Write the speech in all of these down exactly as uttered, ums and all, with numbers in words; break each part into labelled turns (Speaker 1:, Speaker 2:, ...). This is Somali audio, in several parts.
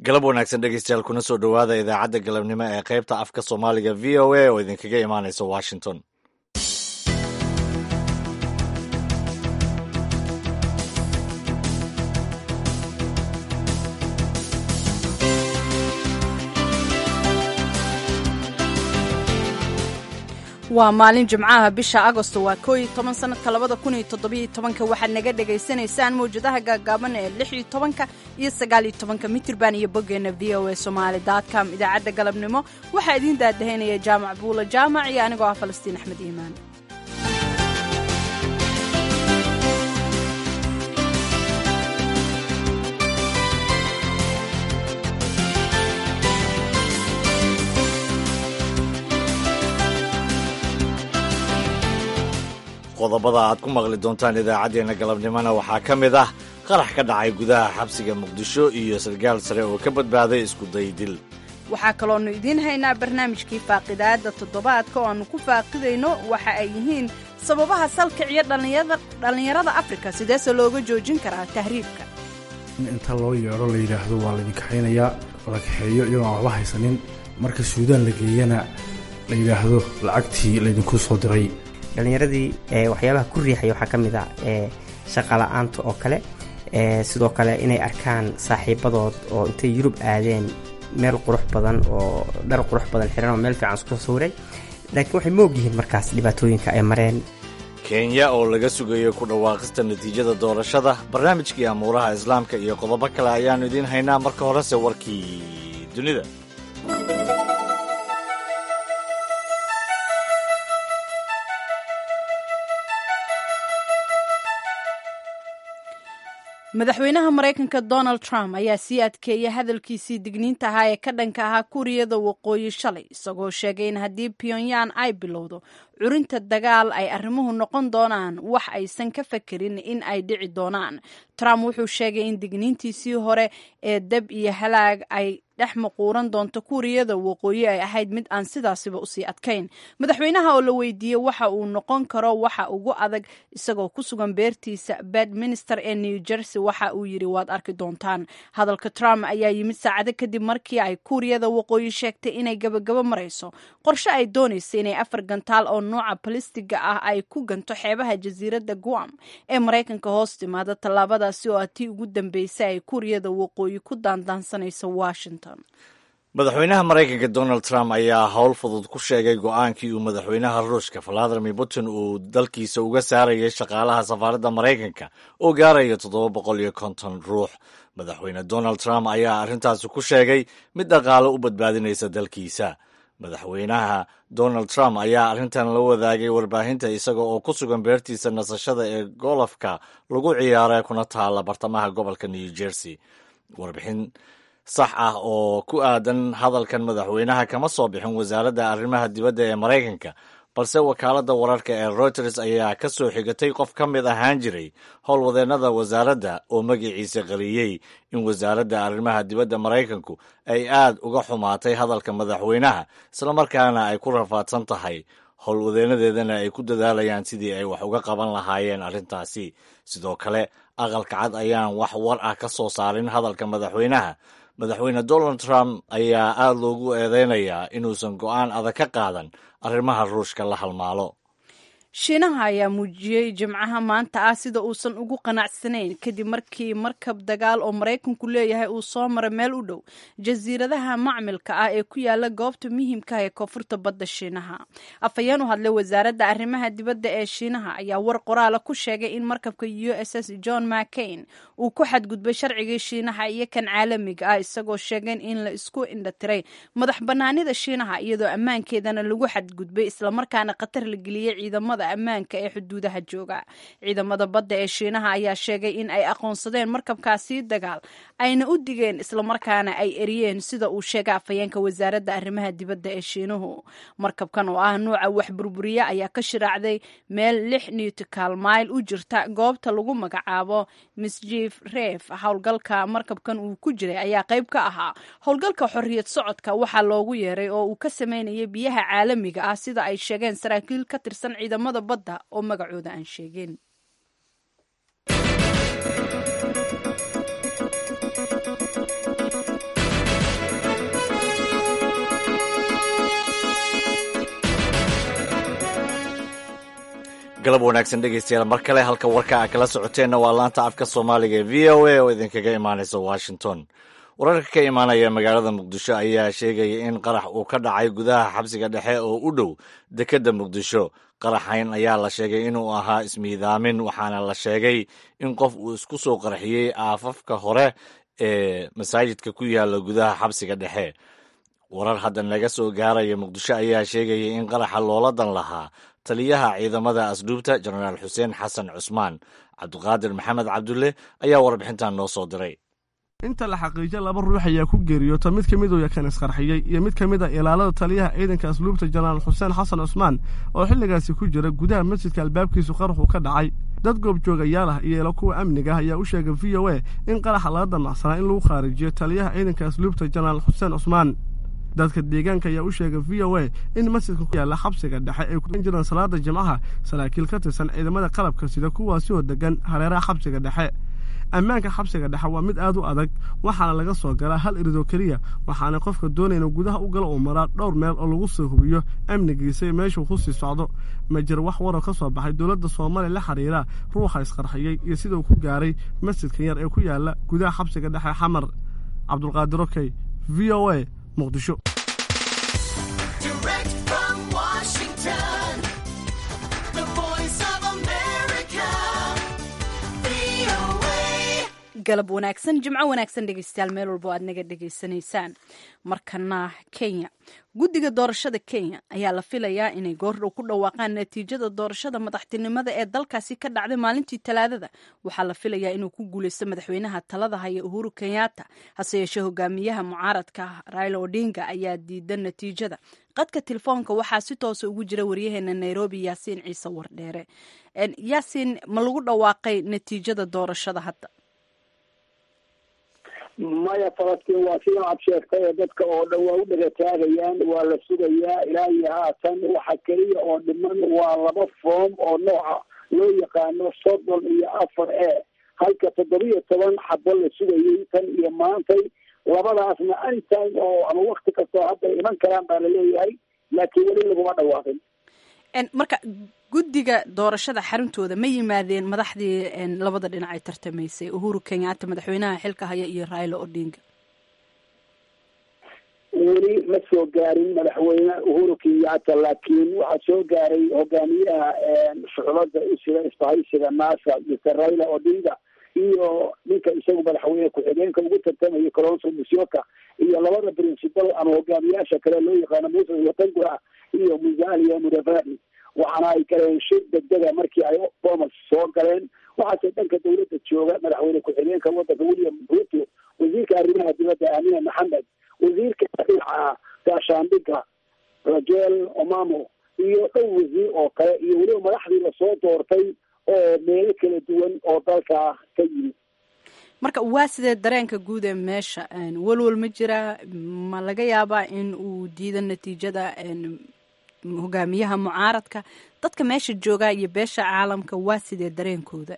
Speaker 1: galab wanaagsan dhegeystayaal kuna soo dhowaada idaacadda galabnimo ee qaybta afka soomaaliga v o a oo idinkaga imaanaysa washington.
Speaker 2: waa maalin jimcaha bisha agosto waa koob iyo toban sanadka labada kun iyo toddobiyo tobanka waxaad naga dhagaysanaysaan mawjadaha gaagaaban ee lix iyo tobanka iyo sagaal iyo tobanka mitirban iyo boggeena v o a somali dot com. idaacadda galabnimo waxaa idiin daadahaynaya jaamac buula jaamac iyo anigoo ah falastiin axmed iimaan.
Speaker 1: qodobada aad ku maqli doontaan idaacaddeenna galabnimona waxaa ka mid ah qarax ka dhacay gudaha xabsiga muqdisho iyo sarkaal sare oo ka badbaaday isku daydil.
Speaker 2: waxaa kaloonu idiin haynaa barnaamijkii faaqidaadda toddobaadka oo aannu ku faaqidayno waxa ay yihiin sababaha salkiciyo dhallinyarada afrika sideese looga joojin karaa tahriibka.
Speaker 3: in inta loo yeedho la yidhaahdo waa laydin kaxaynayaa la kaxeeyo iyagoo aan waxba haysanin marka suudaan la geeyana la yidhaahdo lacagtii laydinku soo diray.
Speaker 4: dhallinyaradii waxyaabaha ku riixaya waxaa ka mid ah shaqala-aanta oo kale, sidoo kale inay arkaan saaxiibadood oo intay yurub aadeen meel qurux badan oo dhar qurux badan xiran oo meel fiican isku sawiray, laakiin waxay moog yihiin markaas dhibaatooyinka ay mareen.
Speaker 1: kenya oo laga sugayo ku dhawaaqista natiijada doorashada, barnaamijkii amuuraha islaamka iyo qodobo kale ayaannu idiin haynaa. marka horese warkii dunida.
Speaker 2: madaxweynaha maraykanka donald trump ayaa sii adkeeyay hadalkiisii digniinta ahaa ee ka dhanka ahaa kuuriyada waqooyi shalay, isagoo sheegay in haddii pyongyang ay bilowdo curinta dagaal ay arrimuhu noqon doonaan wax aysan ka fakerin in ay dhici doonaan. trump wuxuu sheegay in digniintiisii hore ee dab iyo halaag ay dhex maquuran doonto kuuriyada waqooyi ay ahayd mid aan sidaasiba usii adkayn. madaxweynaha oo la weydiiyey waxa uu noqon karo waxa ugu adag isagoo ku sugan beertiisa bedminster ee new jersey waxa uu yidhi waad arki doontaan. hadalka trump ayaa yimid saacado kadib markii ay kuuriyada waqooyi sheegtay inay gabagabo marayso qorshe ay doonaysa inay afar gantaal oo nooca balistiga ah ay ku ganto xeebaha jasiiradda guam ee maraykanka hoos timaada. tallaabadaasi oo ah tii ugu dambeysay ay kuuriyada waqooyi ku daandaansanaysa washington.
Speaker 1: madaxweynaha maraykanka donald trump ayaa howl fudud ku sheegay go-aankii uu madaxweynaha ruushka valadimir putin uu dalkiisa uga saarayay shaqaalaha safaaradda maraykanka oo gaaraya toddoba boqol iyo konton ruux. madaxweyne donald trump ayaa arrintaasi ku sheegay mid dhaqaale u badbaadinaysa dalkiisa. madaxweynaha donald trump ayaa arrintan la wadaagay warbaahinta isaga oo ku sugan beertiisa nasashada ee golofka lagu ciyaara kuna taala bartamaha gobolka new jersey. warbixin sax ah oo ku aadan hadalkan madaxweynaha kama soo bixin wasaaradda arrimaha dibadda ee maraykanka, balse wakaaladda wararka ee reuters ayaa ka soo xigatay qof ka mid ahaan jiray howlwadeennada wasaaradda oo magaciisa qariyey in wasaaradda arrimaha dibadda maraykanku ay aad uga xumaatay hadalka madaxweynaha, islamarkaana ay ku rafaadsan tahay howlwadeennadeedana ay ku dadaalayaan sidii ay wax uga qaban lahaayeen arrintaasi. sidoo kale aqalka cad ayaan wax war ah ka soo saarin hadalka madaxweynaha. madaxweyne donald trump ayaa aad loogu eedeynayaa inuusan go'aan adag ka qaadan arrimaha ruushka la halmaalo.
Speaker 2: shiinaha ayaa muujiyey jimcaha maanta ah sida uusan ugu qanacsanayn kadib markii markab dagaal oo maraykanku leeyahay uu soo maray meel u dhow jasiiradaha macmilka ah ee ku yaala goobta muhiimka ee koonfurta badda shiinaha. afhayeen u hadlay wasaaradda arrimaha dibadda ee shiinaha ayaa war qoraala ku sheegay in markabka u s s john mccain uu ku xadgudbay sharcigii shiinaha iyo kan caalamiga ah, isagoo sheegeen in la isku indhatiray madax bannaanida shiinaha iyadoo ammaankeedana lagu xadgudbay islamarkaana khatar la geliyey ciidamada ammaanka ee xuduudaha jooga. ciidamada badda ee shiinaha ayaa sheegay in ay aqoonsadeen markabkaasi dagaal ayna u digeen islamarkaana ay eriyeen sida uu sheegay afhayeenka wasaaradda arrimaha dibadda ee shiinuhu. markabkan oo ah nuuca wax burburiya ayaa ka shiraacday meel lix newtical mile u jirta goobta lagu magacaabo misjief reef. howlgalka markabkan uu ku jiray ayaa qayb ka ahaa howlgalka xorriyad socodka waxaa loogu yeeray oo uu ka sameynayay biyaha caalamiga ah sida ay sheegeen saraakiil ka tirsan ciidamada badda oo magacooda aan sheegin.
Speaker 1: galab wanaagsan dhegaystayaal mar kale halka warka a kala socoteenna waa laanta afka soomaaliga ee v o a oo idinkaga imaanaysa washington. wararka ka imaanaya magaalada muqdisho ayaa sheegaya in qarax uu ka dhacay gudaha xabsiga dhexe oo u dhow dekedda muqdisho. qaraxayn ayaa la sheegay inuu ahaa ismiidaamin, waxaana la sheegay in qof uu isku soo qarxiyey aafafka hore ee masaajidka ku yaala gudaha xabsiga dhexe. warar hadda naga soo gaaraya muqdisho ayaa sheegaya in qaraxa loola dan lahaa taliyaha ciidamada asluubta jenaraal xuseen xasan cusmaan. cabdiqaadir maxamed cabdulle ayaa warbixintan noo soo diray.
Speaker 5: inta la xaqiijo laba ruux ayaa ku geeriyoota mid ka mid uu yakan isqarxiyey iyo mid ka mid a ilaalada taliyaha ciidanka asluubta jenaraal xuseen xasan cusmaan oo xilligaasi ku jira gudaha masjidka albaabkiisu qaraxu ka dhacay. dad goobjoogayaal ah iyo ilo kuwa amniga ah ayaa u sheegay v o a in qaraxa laga damacsanaa in lagu khaarijiyo taliyaha ciidanka asluubta jenaraal xuseen cusmaan. dadka deegaanka ayaa u sheegay v o a in masjidka ku yaalla xabsiga dhexe ay ku jiraan salaada jimcaha saraakiil ka tirsan ciidamada qalabka sida kuwaasi oo degan hareeraha xabsiga dhexe. ammaanka xabsiga dhexe waa mid aad u adag, waxaana laga soo galaa hal iridoo keliya, waxaana qofka doonaya inuu gudaha u galo uu maraa dhowr meel oo lagu soo hubiyo amnigiisa iyo meeshuu ku sii socdo. ma jiro wax waroo ka soo baxay dowladda soomaaliya la xiriira ruuxa isqarxiyey iyo sida uu ku gaaray masjidkan yar ee ku yaalla gudaha xabsiga dhexe xamar. cabdulqaadir okey, v o a, muqdisho.
Speaker 2: galab wanaagsan, jimco wanaagsan dhegeystayaal meel walbo aad naga dhegaysanaysaan. markana Kenya, guddiga doorashada Kenya ayaa la filayaa inay goordhow ku dhawaaqaan natiijada doorashada madaxtinimada ee dalkaasi ka dhacday maalintii Talaadada. waxaa la filayaa inuu ku guuleysto madaxweynaha talada haya Uhuru Kenyatta, hase yeeshee hogaamiyaha mucaaradka Raila Odinga ayaa diidan natiijada. qadka telefoonka waxaa si toos ugu jira waryaheena Nairobi Yaasiin Ciise Wardheere. Yaasiin, ma lagu dhawaaqay natiijada doorashada hadda?
Speaker 6: maya falastiin waa sida aad sheegtay ee dadka oo dhan waa u dhagataagayaan, waa la sugayaa ilaa iyo haatan. waxa keliya oo dhiman waa laba foom oo nooca loo yaqaano soddon iyo afar e halka toddobiyo toban xabo la sugayey tan iyo maantay. labadaasna anytime oo ama wakti kastoo hadda iman karaan baa laleeyahay, laakiin weli laguma dhawaaqin.
Speaker 2: marka guddiga doorashada xaruntooda ma yimaadeen madaxdii labada dhinac ay tartamaysay, Uhuru Kenyatta madaxweynaha xilka haya iyo Raila Odinga?
Speaker 6: weli ma soo gaarin madaxweyne Uhuru Kenyatta, laakiin waxaa soo gaaray hogaamiyaha shuclada usida isbahaysiga NASA mister Raila Odinga iyo ninka isagu madaxweyne ku-xigeenka ugu tartamaya Kalonzo Musyoka iyo labada principal ama hogaamiyaasha kale loo yaqaano Moses Wetangula iyo Musalia Mudavadi. waxaana ay galeen shir degdega markii ay Bomas soo galeen. waxaase dhanka dowladda jooga madaxweyne ku-xigeenka wadanka William Ruto, wasiirka arrimaha dibadda Amina Mohamed, wasiirka difaaca gaashaandhigga Rajel Omamo iyo dhow wasiir oo kale iyo weliba madaxdii lasoo doortay oo meelo kala duwan oo dalka ka yimid.
Speaker 2: marka waa sidee dareenka guud ee meesha? walwal ma jira? ma laga yaabaa in uu diido natiijada hogaamiyaha mucaaradka? dadka meesha joogaa iyo beesha caalamka waa sidee dareenkooda?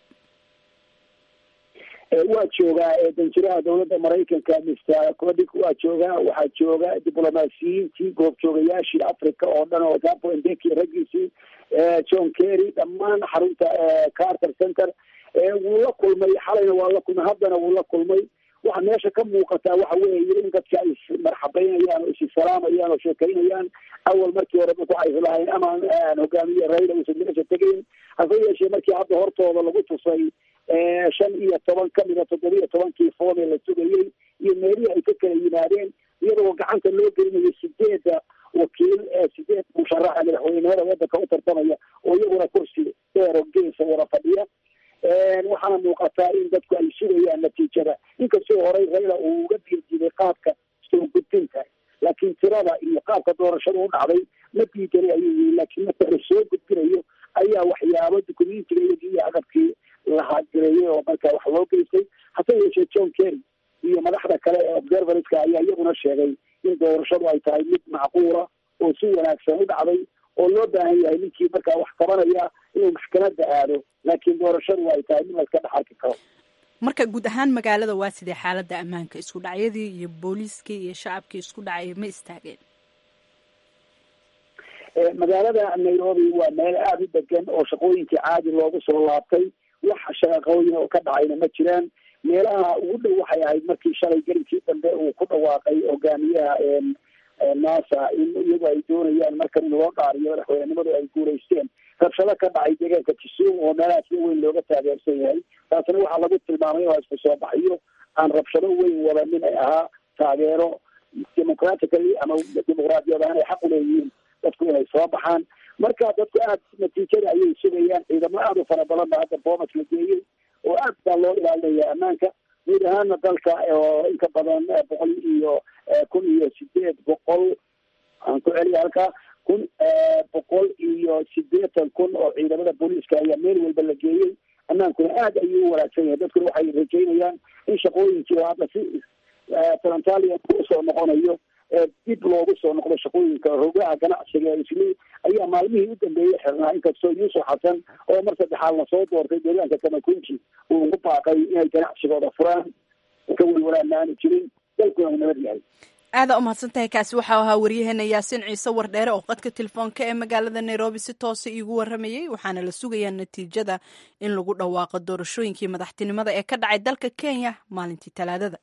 Speaker 6: waa joogaa danjiraha dowladda Maraykanka mister Kodik, waa joogaa. waxaa jooga diblomaasiyiintii goobjoogayaashii Africa oo dhan oo Thabo Mbeki raggiisii, John Kerry, dhammaan xarunta Carter Center. wuu la kulmay xalayna waa la kulmay, haddana wuu la kulmay. waxa meesha ka muuqataa waxa weeye in dadka ay marxabaynayaan oo issalaamayaan oo sheekaynayaan. awal markii hore dadku waxay islahayn ama hogaamiye Raila uusan meesha tegayn, hase yeeshee markii hadda hortooda lagu tusay shan iyo toban ka mida toddobiyo tobankii foomee la sugayey iyo meelihii ay ka kala yimaadeen, iyadoo gacanta loo gelinayo sideedda wakiil ee sideed musharaxa madaxweynimada wadanka u tartamaya oo iyaguna kursi dheer oo geesa wada fadhiya. waxaana muuqataa in dadku ay sugayaan natiijada, inkastoo horey Raila uu uga diidiiday qaabka soo gudbinta, laakiin tirada iyo qaabka doorashada u dhacday ma diidanay ayuu yiri. laakiin marka la soo gudbinayo ayaa waxyaabo dukumentiga iyo agabkii la haajireeyey oo marka wax loo geystay. hase yeeshee John Kerry iyo madaxda kale ee observerska ayaa iyaguna sheegay in doorashadu ay tahay mid macquula oo si wanaagsan u dhacday oo loo baahan yahay ninkii markaa wax qabanaya inuu maxkamadda aado, laakiin doorashadu ay tahay mid la iska dhex arki karo.
Speaker 2: marka guud ahaan magaalada waa sidee xaaladda ammaanka? isku dhacyadii iyo booliiskii iyo shacabkii isku dhacay ma istaageen?
Speaker 6: magaalada nairobi waa meel aada u degan oo shaqooyinkii caadi loogu soo laabtay wax shaqooyin oo ka dhacayna ma jiraan. meelaha ugu dhow waxay ahayd markii shalay gelinkii dambe uu ku dhawaaqay hogaamiyaha nasa in iyagu ay doonayaan markan in loo dhaariyo madaxweynenimadu ay guulaysteen. rabshado ka dhacay deegaanka Kisumu oo meelaha si weyn looga taageersan yahay, taasina waxaa lagu tilmaamay oo isku soo baxayo aan rabshado weyn wadanin ay ahaa taageero democratically ama dimuqraadiyad ahaan ay xaq u leeyihiin dadku inay soo baxaan. marka dadku aada natiijada ayay sugayaan. ciidamo aada u fara badan baa hadda boomas la geeyey oo aad baa loo ilaalinaya ammaanka guud ahaana dalka oo inka badan boqol iyo kun iyo sideed boqol aan ku celiya halkaa kun boqol iyo sideetan kun oo ciidamada booliiska ayaa meel walba la geeyey. ammaankuna aada ayuu u wanaagsan yahay. dadkuna waxay rajaynayaan in shaqooyinkii oo hadda si talantaaliya usoo noqonayo dib loogu soo noqdo shaqooyinka rogaha ganacsiga isli ayaa maalmihii u dambeeyey xirnaa, inkastoo yuusuf xasan oo mar saddexaad lasoo doortay deegaanka kamakunji uu ugu baaqay inay ganacsigooda furaan ka welwalaana aanu jirin, dalkuna uu nabad yahay.
Speaker 2: aada u mahadsan tahay. kaasi waxau ahaa waryaheena yaasiin ciise wardheere oo qadka telefoonka ee magaalada nairobi si toosa iigu waramayey. waxaana la sugayaa natiijada in lagu dhawaaqo doorashooyinkii madaxtinimada ee ka dhacay dalka kenya maalintii talaadada.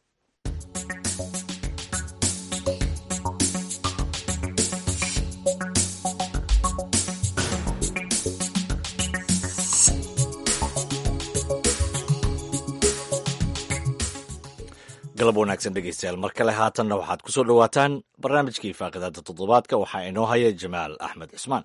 Speaker 1: galab wanaagsan dhegeystayaal mar kale haatanna waxaad ku soo dhowaataan barnaamijkii faaqidaada toddobaadka. waxaa inoo haya jamaal axmed cismaan.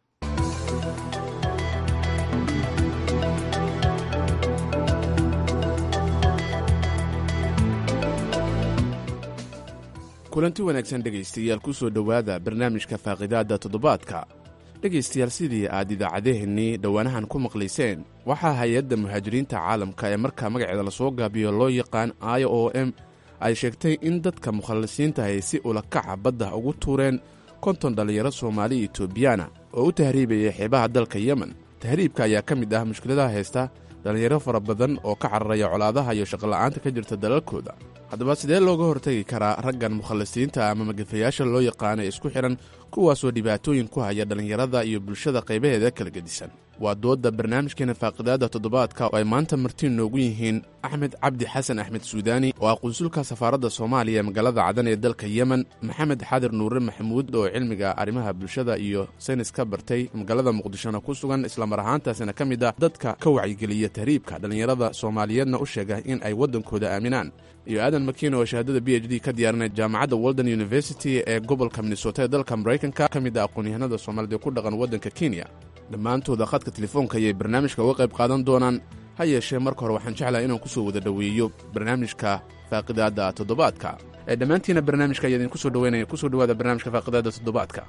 Speaker 7: kulanti wanaagsan dhegaystayaal ku soo dhowaada barnaamijka faaqidaada toddobaadka. dhegaystayaal sidii aad idaacadeheennii dhowaanahan ku maqlayseen, waxaa hay-adda muhaajiriinta caalamka ee markaa magaceeda lasoo gaabiyo loo yaqaan i o m ay sheegtay in dadka mukhallisiinta ay si ulakaca badda ugu tuureen konton dhallinyaro soomaali etoobiyana oo u tahriibaya xeebaha dalka yemen. tahriibka ayaa ka mid ah mushkiladaha haysta dhallinyaro fara badan oo ka cararaya colaadaha iyo shaqola'aanta ka jirta dalalkooda. haddaba sidee looga hortagi karaa raggan mukhallisiinta ama magafayaasha loo yaqaano ee isku xidhan, kuwaasoo dhibaatooyin ku haya dhallinyarada iyo bulshada qaybaheeda kala gedisan? waa doodda barnaamijkeena faaqidaada toddobaadka oo ay maanta martiin noogu yihiin axmed cabdi xasan axmed suudaani oo ah qunsulka safaaradda soomaaliya ee magaalada cadan ee dalka yemen, maxamed xadir nuure maxamuud oo cilmiga arrimaha bulshada iyo saynis ka bartay magaalada muqdishona ku sugan, islamar ahaantaasina ka mid ah dadka ka wacyigeliya tahriibka dhallinyarada soomaaliyeedna u sheega in ay waddankooda aaminaan, iyo aadan makiin oo shahaadada b h d ka diyaarinay jaamacadda walden university ee gobolka minnesota ee dalka maraykanka, ka mid ah aqoon-yahanada soomaalida ku dhaqan waddanka kenya. dhammaantooda khadka telefoonka ayay barnaamijka uga qayb qaadan doonaan. ha yeeshee marka hore waxaan jeclahay inaan ku soo wada dhoweeyo barnaamijka faaqidaada toddobaadka. ee dhammaantiina barnaamijka ayaa idinku soo dhaweynaya. kusoo dhawaada barnaamijka faaqidaada toddobaadka.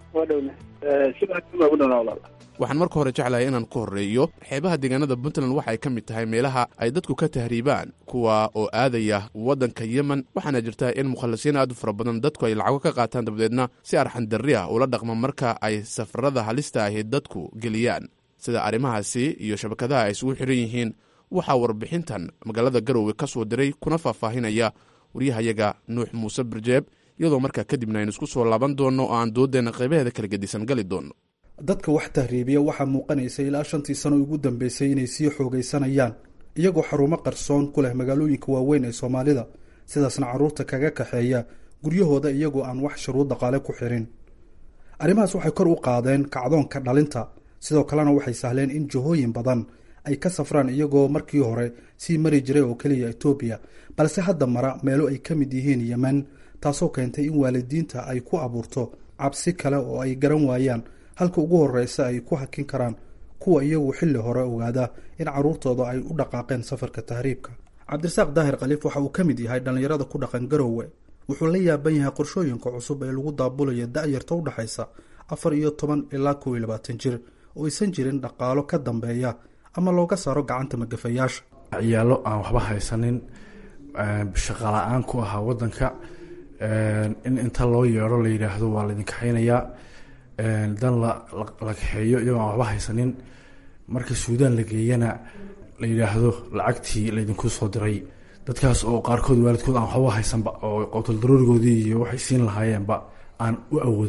Speaker 7: waxaan marka hore jeclahay inaan ku horreeyo xeebaha deegaanada puntland waxay ka mid tahay meelaha ay dadku ka tahriibaan, kuwa oo aadaya waddanka yemen. waxaana jirta in mukhallisiin aad u fara badan dadku ay lacago ka qaataan, dabadeedna si arxan darri ah ula dhaqma marka ay safarada halista ahi dadku geliyaan. sida arrimahaasi iyo shabakadaha ay isugu xidhan yihiin waxaa warbixintan magaalada garowe ka soo diray kuna faahfaahinaya waryahayaga nuux muuse barjeeb, iyadoo markaa kadibna aynu isku soo laaban doonno oo aan doodeenna qaybaheeda kala gedisan gali doonno.
Speaker 8: dadka wax tahriibiya waxaa muuqanaysa ilaa shantii sano ugu dambeysay inay sii xoogaysanayaan, iyagoo xarumo qarsoon ku leh magaalooyinka waaweyn ee soomaalida, sidaasna carruurta kaga kaxeeya guryahooda iyagoo aan wax shuruud dhaqaale ku xirin. arrimahaas waxay kor u qaadeen kacdoonka dhalinta, sidoo kalena waxay sahleen in jihooyin badan ay ka safraan iyagoo markii hore sii mari jiray oo keliya etoobiya, balse hadda mara meelo ay ka mid yihiin yemen, taasoo keentay in waalidiinta ay ku abuurto cabsi kale oo ay garan waayaan halka ugu horreysa ay ku hakin karaan kuwa iyagu xilli hore ogaada in carruurtooda ay u dhaqaaqeen safarka tahriibka. cabdirasaaq daahir khaliif waxa uu ka mid yahay dhallinyarada ku dhaqan garowe. wuxuu la yaaban yahay qorshooyinka cusub ee lagu daabulayo da'yarta u dhexaysa afar iyo toban ilaa kow iyo labaatan jir oo aysan jirin dhaqaalo ka dambeeya ama looga saaro gacanta magafayaasha.
Speaker 3: ciyaalo aan waxba haysanin, shaqala-aan ku ahaa waddanka, in inta loo yeedho la yidhaahdo waa laydin kaxaynayaa, dan la kaxeeyo iyagoo aan waxba haysanin, marka suudaan la geeyana la yidhaahdo lacagtii laydinku soo diray. dadkaas oo qaarkood waalidkood aan waxba haysanba oo qowtal daruurigoodii iyo waxay siin lahaayeenba aan u awoodin,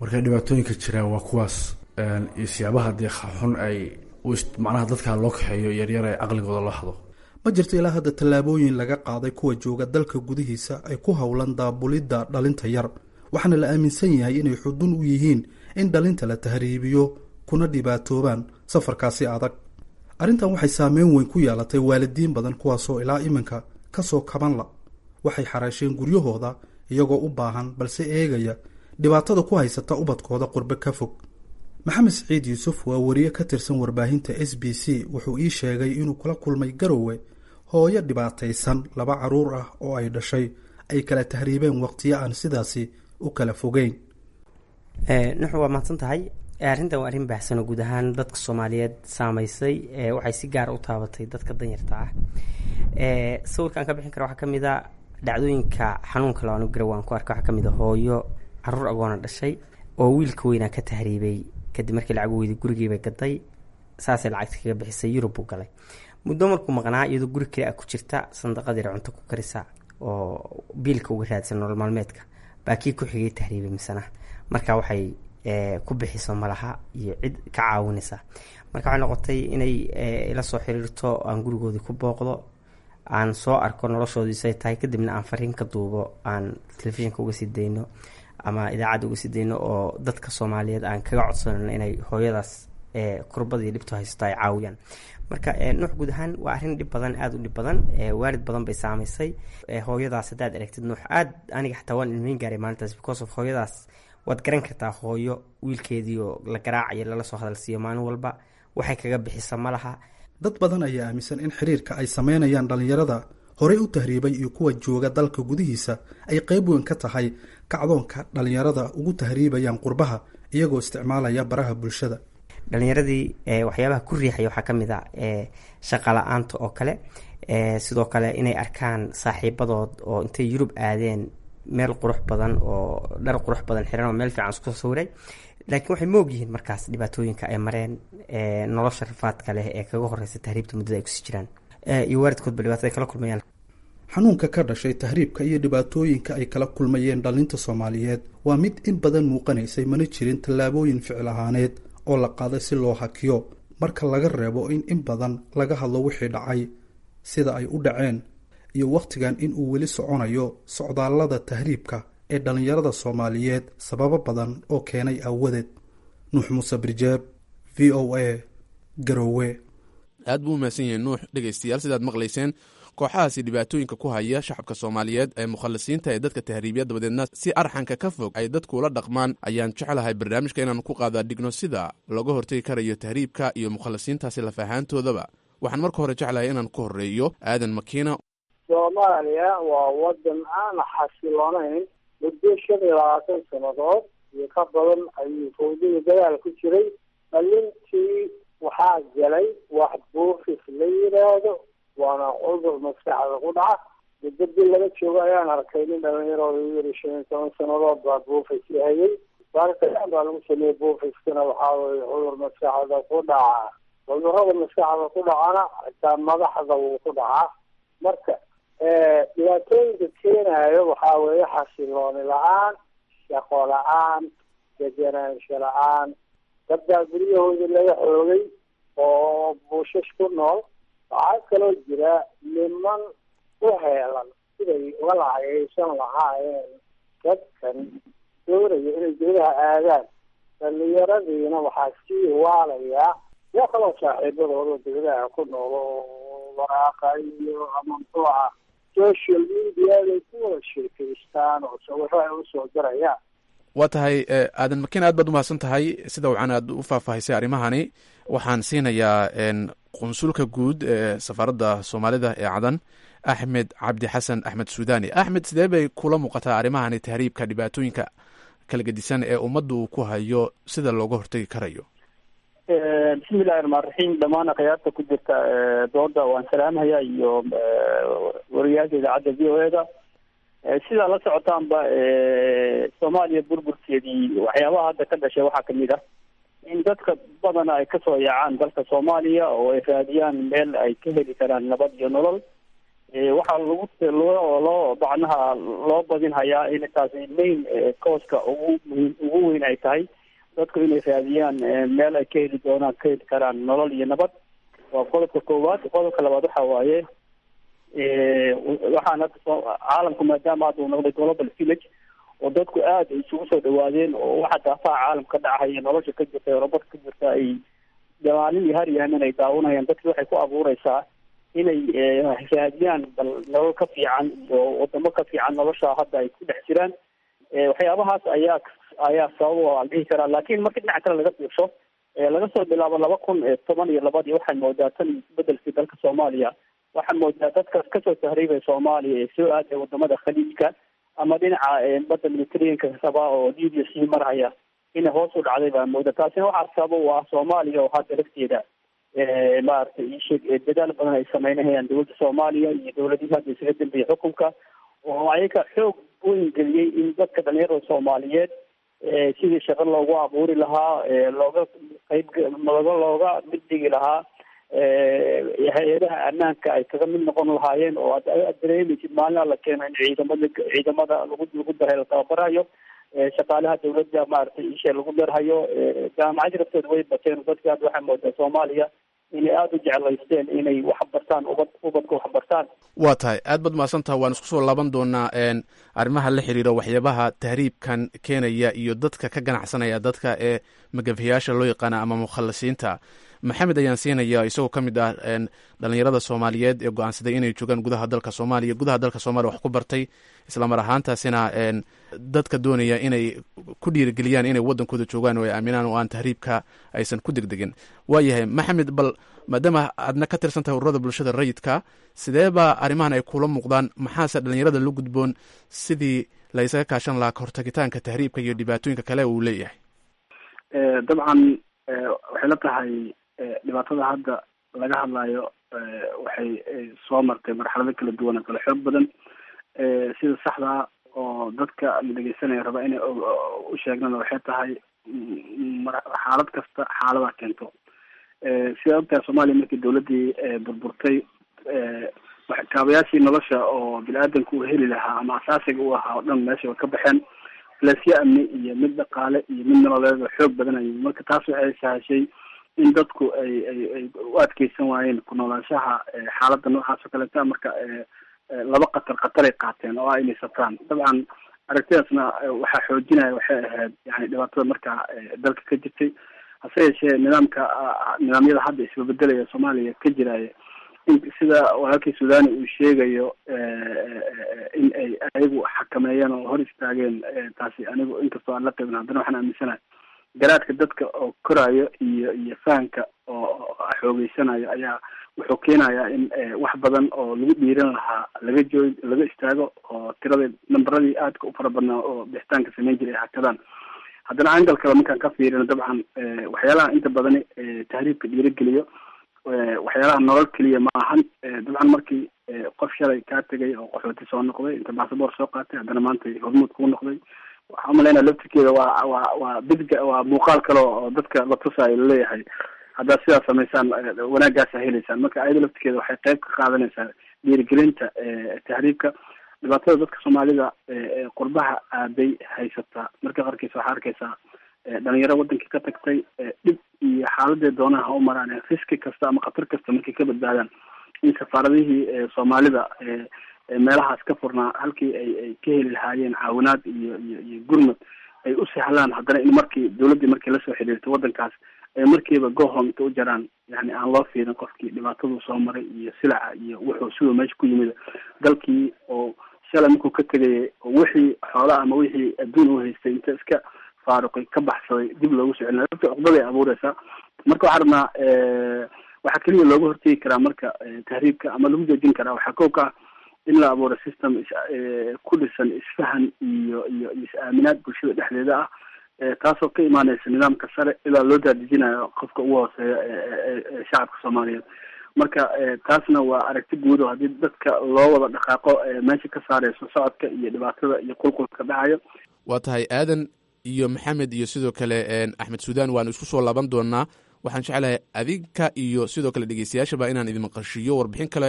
Speaker 3: marka dhibaatooyinka jiraan waa kuwaas iyo siyaabaha dee xun ay macnaha dadka loo kaxeeyo yaryar ee caqligooda loo hado.
Speaker 8: ma jirto ilaa hadda tallaabooyin laga qaaday kuwa jooga dalka gudihiisa ay ku howlan daabulidda dhalinta yar, waxaana la aaminsan yahay inay xudun u yihiin in dhalinta la tahriibiyo kuna dhibaatoobaan safarkaasi adag. arrintan waxay saameyn weyn ku yeelatay waalidiin badan kuwaasoo ilaa iminka ka soo kaban la waxay xaraasheen guryahooda iyagoo u baahan balse eegaya dhibaatada ku haysata ubadkooda qurbe ka fog. maxamed siciid yuusuf waa wariye ka tirsan warbaahinta s b c wuxuu ii sheegay inuu kula kulmay garowe hooyo dhibaataysan laba caruur ah oo ay dhashay ay kala tahriibeen waqtiyo aan sidaasi u kala fogeyn.
Speaker 4: nuxu waa mahadsan tahay. arrintan waa arrin baahsanoo guud ahaan dadka soomaaliyeed saamaysay. waxay si gaara u taabatay dadka danyarta ah. sawirka aan ka bixin kara waxaa ka mid a dhacdooyinka xanuunka laanu garowe aan ku arka waxaa ka mid a hooyo caruur agoona dhashay oo wiilka weynaa ka tahriibay kadib markii lacag weyday gurigiibay gaday, saasay lacagta kaga bixisay yurub buu galay. muddo markuu maqnaa iyadoo guri kale a ku jirta sandaqadii cunto ku karisa oo biilka uga raadsan nolol maalmeedka baa kii ku xigay tahriibay misana marka waxay ku bixiso malaha iyo cid ka caawinaysa. marka waxay noqotay inay ila soo xiriirto aan gurigoodii ku booqdo, aan soo arko noloshoodiisay tahay, kadibna aan fariin ka duubo aan telefishinka uga sii dayno ama idaacadda uga sii dayno oo dadka soomaaliyeed aan kaga codsanayno inay hooyadaas kurbada iyo dhibto haysato ay caawiyaan. marka nuux guud ahaan waa arrin dhib badan, aada u dhib badan. waalid badan bay saamaysay. hooyadaas haddaad aragtid nuux aad aniga xataa waan ilmeyn gaaray maalintaas because of hooyadaas waad garan kartaa hooyo wiilkeedii oo la garaacayo lala soo hadalsiiyo maalin walba waxay kaga bixisa ma laha.
Speaker 8: dad badan ayaa aaminsan in xiriirka ay sameynayaan dhallinyarada horey u tahriibay iyo kuwa jooga dalka gudihiisa ay qayb weyn ka tahay kacdoonka dhallinyarada ugu tahriibayaan qurbaha iyagoo isticmaalaya baraha bulshada.
Speaker 4: dhalinyaradii waxyaabaha ku riixaya waxaa ka mid a shaqa la-aanta oo kale, sidoo kale inay arkaan saaxiibadood oo intay yurub aadeen meel qurux badan oo dhar qurux badan xiran oo meel fiican isku sawiray, laakiin waxay moog yihiin markaas dhibaatooyinka ay mareen, nolosha rafaadka leh ee kaga horeysa tahriibta muddada ay kusii jiraan iyo waalidkoodba dhibaatada ay kala kulmayaan.
Speaker 8: xanuunka ka dhashay tahriibka iyo dhibaatooyinka ay kala kulmayeen dhalinta soomaaliyeed waa mid in badan muuqanaysay, mana jirin tallaabooyin ficil ahaaneed oo la qaaday si loo hakiyo marka laga reebo in in badan laga hadlo wixii dhacay, sida ay u dhaceen iyo wakhtigan in uu weli soconayo socdaallada tahriibka ee dhallinyarada soomaaliyeed sababo badan oo keenay aawadeed. nuux muuse birjeeb, v o a, garowe.
Speaker 7: aad buu umahadsan yahay nuux. dhegaystayaal sidaad maqlayseen kooxahaasi dhibaatooyinka ku haya shacabka soomaaliyeed ee mukhalisiinta ee dadka tahriibya dabadeedna si arxanka ka fog ay dadku ula dhaqmaan ayaan jeclahay barnaamijka inaanu ku qaadaa dhigno sida looga hortegi karayo tahriibka iyo mukhalisiintaasi lafahaantoodaba. waxaan marka hore jeclahay inaan ku horeeyo aadan makiina.
Speaker 9: soomaaliya waa wadan aan xasiloonayn muddo shan iyo labaatan sannadood iyo ka badan ayuu fawdada dagaal ku jiray. dhalintii waxaa galay wax buufis la yidhaahdo, waana cudur maskaxda ku dhaca. muddo bil laga joogo ayaan arkay nin dhalinyarooda yiri shan iyo toban sannadood baa buufis hayay. baaritaan baa lagu sameeyey buufiskana waxaa weye cudur maskaxda ku dhaca. cudurada maskaxda ku dhacana xitaa madaxda wuu ku dhacaa. marka dhibaatooyinka keenayo waxaa weeye xasilooni la-aan, shaqo la-aan, degenaansho la-aan. dadbaa guryahooda laga xoogay oo buushash ku nool. waxaa kaloo jira niman u heelan siday uga lacagaysan lahaayeen dadkan doonaya inay gudaha aadaan. dhalinyaradiina waxaa sii waalayaa yaa kaloo saaxiibadooda degadaha ku nool oo waraaqa iyo ama muxuuha social mediaday ku wada sheekaystaan oo sawiro ay usoo dirayaan.
Speaker 7: waa tahay aadan makiin, aad baad umahadsan tahay sida wacan aad u faahfaahisay arrimahani. waxaan siinayaa qunsulka guud ee safaaradda soomaalida ee cadan, axmed cabdi xasan axmed suudani. axmed, sidee bay kula muuqataa arrimahani tahriibka, dhibaatooyinka kala gedisan ee ummadda uu ku hayo, sida looga hortegi karayo?
Speaker 10: bismillahi raxmaan raxiim. dhammaan akhyaarta ku jirta dooda waan salaamhayaa iyo wariyaasha idaacadda v o e da. sidaa la socotaanba soomaaliya burburkeedii waxyaabaha hadda ka dhashay waxaa kamid ah in dadka badana ay kasoo yaacaan dalka soomaaliya oo ay raadiyaan meel ay ka heli karaan nabad iyo nolol. waxaa lagu loo loo macnaha loo badin hayaa in taasi main causka ugu muhiim ugu weyn ay tahay dadku inay raadiyaan meel ay ka heli doonaan ka heli karaan nolol iyo nabad. waa qodobka koowaad. qodobka labaad waxa waaye waxaana caalamku maadaama hadda uu noqday global village oo dadku aad ay isugu soo dhawaadeen oo waxa daafaha caalamka ka dhacaya nolosha ka jirta robad ka jirta ay dhamaanin iyo haryahamin ay daawanayaan dadki waxay ku abuureysaa inay raadiyaan bal nolol ka fiican iyo wadamo ka fiican nolosha hadda ay ku dhex jiraan. waxyaabahaas ayaa ayaa sabab aan dhihi karaa. laakiin marka dhinaca kale laga fiirsho laga soo bilaabo laba kun toban iyo labadii waxay moodaa tan isbedelkii dalka soomaaliya waxaa moodaa dadkaas kasoo tahriibay soomaaliya ee soo aaday wadamada khaliijka ama dhinaca badda militarianka rabaa oo libya sii marhaya inay hoos u dhacday baa mooda. taasina waxaa sabab u ah soomaaliya oo hadda lafteeda maaragtay iisheeg dadaal badan ay sameynahayaan dowladda soomaaliya iyo dowladihii hadda isaga dambeeyey xukunka oo ayaga xoog weyn geliyey in dadka dhalinyarada soomaaliyeed sidii shaqo loogu abuuri lahaa looga qayb looga looga mid dhigi lahaa hay-adaha ammaanka ay kaga mid noqon lahaayeen oo aad dareemaysid maalina la keeno in ciidamada ciidamada lagu lagu daray la tababarayo shaqaalaha dawladda maaragtay isha lagu darhayo jaamacadii laftooda way bateen dadka hadda waxaa moodaa soomaaliya inay aada u jeclaysteen inay wax bartaan ubad ubadka wax bartaan.
Speaker 7: waa tahay aad baad mahadsantaha waan isku soo laaban doonaa arrimaha la xiriira waxyaabaha tahriibkan keenaya iyo dadka ka ganacsanaya dadka ee magafayaasha loo yaqaana ama mukhalasiinta. maxamed ayaan siinaya isagoo ka mid ah dhalinyarada soomaaliyeed ee go-aansaday inay joogaan gudaha dalka soomaaliya gudaha dalka soomaaliya wax ku bartay islamar ahaantaasina dadka doonaya inay ku dhiirigeliyaan inay wadankooda joogaan oo ay aaminaan oo aan tahriibka aysan ku degdegin. waayahay maxamed, bal maadaama aadna ka tirsan tahay ururada bulshada rayidka, sidee baa arrimahan ay kula muuqdaan? maxaase dhalinyarada la gudboon sidii la isaga kaashan lahaa kahortagitaanka tahriibka iyo dhibaatooyinka kale uu leeyahay?
Speaker 11: dabcan waxay la tahay dhibaatada hadda laga hadlayo waxay soo martay marxalado kala duwan oo kala xoog badan. sida saxda oo dadka la dhegeysanaya raba inay u sheegnana waxay tahay xaalad kasta xaalada keento. sida ogtahay soomaaliya markii dawladii burburtay kaabayaashii nolosha oo bini-aadanka uu heli lahaa ama asaasiga u ahaa oo dhan meesha way ka baxeen. lasyo amni iyo mid dhaqaale iyo mid nololeed oo xoog badanayay. marka taas waxay sahashay in dadku ay ay ay u adkeysan waayeen ku noolaanshaha xaaladda noocaas oo kaleeta. marka laba qatar qataray qaateen oo ah inay safraan. dabcan aragtidaasna waxaa xoojinaya waxay ahayd yani dhibaatada markaa dalka ka jirtay. hase yeeshee nidaamka nidaamyada hadda isbabedelaya soomaaliya ka jiraya in sida walaalkii suudani uu sheegayo in ay ayagu xakameeyeen oo hor istaageen taasi anigu inkastoo aan la qeybin haddana waxaan aaminsanahay garaadka dadka oo koraayo iyo iyo fahanka oo xoogeysanayo ayaa wuxuu keenayaa in wax badan oo lagu dhiiran lahaa laga joog laga istaago oo tirada nambaradii aadka u fara badnaa oo bixitaanka samayn jiray ay hakadaan. haddana angal kale markaan ka fiirino dabcan waxyaalaha inta badani tahriibka dhiirigeliyo waxyaalaha nolol keliya ma ahan. dabcan markii qof shalay kaa tegay oo qaxooti soo noqday inta basaboor soo qaatay haddana maanta hormuud kuu noqday, waxaa umalaynaa laftirkeeda waa waa waa bidga waa muuqaal kale oo dadka la tusaayo laleeyahay haddaad sidaas samaysaan wanaaggaasa heleysaan. marka ayada laftirkeeda waxay qayb ka qaadanaysaa dhiirigelinta tahriibka. dhibaatada dadka soomaalida qurbaha aaday haysataa marka qarkiisa waxaa arkaysaa dhalinyaro wadankii ka tagtay dhib iyo xaaladee doonaha ha u maraan riski kasta ama khatar kasta markay ka badbaadaan in safaaradihii soomaalida meelahaas ka furnaa halkii ay ay ka heli lahaayeen caawinaad iyo iyo iyo gurmad ay u sahlaan. haddana in markii dawladdii markii lasoo xiriirto wadankaas ay markiiba gohom inta u jaraan yani aan loo fiirin qofkii dhibaataduu soo maray iyo silaca iyo wuxuu siduu meesha ku yimid dalkii oo shalay markuu ka tegayay oo wixii xoola ama wixii adduun u haystay inta iska faaruqay ka baxsaday dib loogu soo celina dadka cuqdaday abuureysaa. marka waxaa rabnaa waxaa keliya looga hortegi karaa marka tahriibka ama lagu joojin karaa waxaa kow ka ah in la abuuro system is ku dhisan isfahan iyo iyo is-aaminaad bulshada dhexdeeda ah taasoo ka imaaneysa nidaamka sare ilaa loo daadejinayo qofka ugu hooseeya shacabka soomaaliyeed. marka taasna waa aragti guud oo haddii dadka loo wada dhaqaaqo meesha ka saareyso socodka iyo dhibaatada iyo qulqulka dhacayo.
Speaker 7: waa tahay aadan iyo maxamed iyo sidoo kale axmed suudan waanu isku soo laaban doonaa. waxaan jeclahay adinka iyo sidoo kale dhegeystayaashaba inaan idin maqashiiyo warbixin kale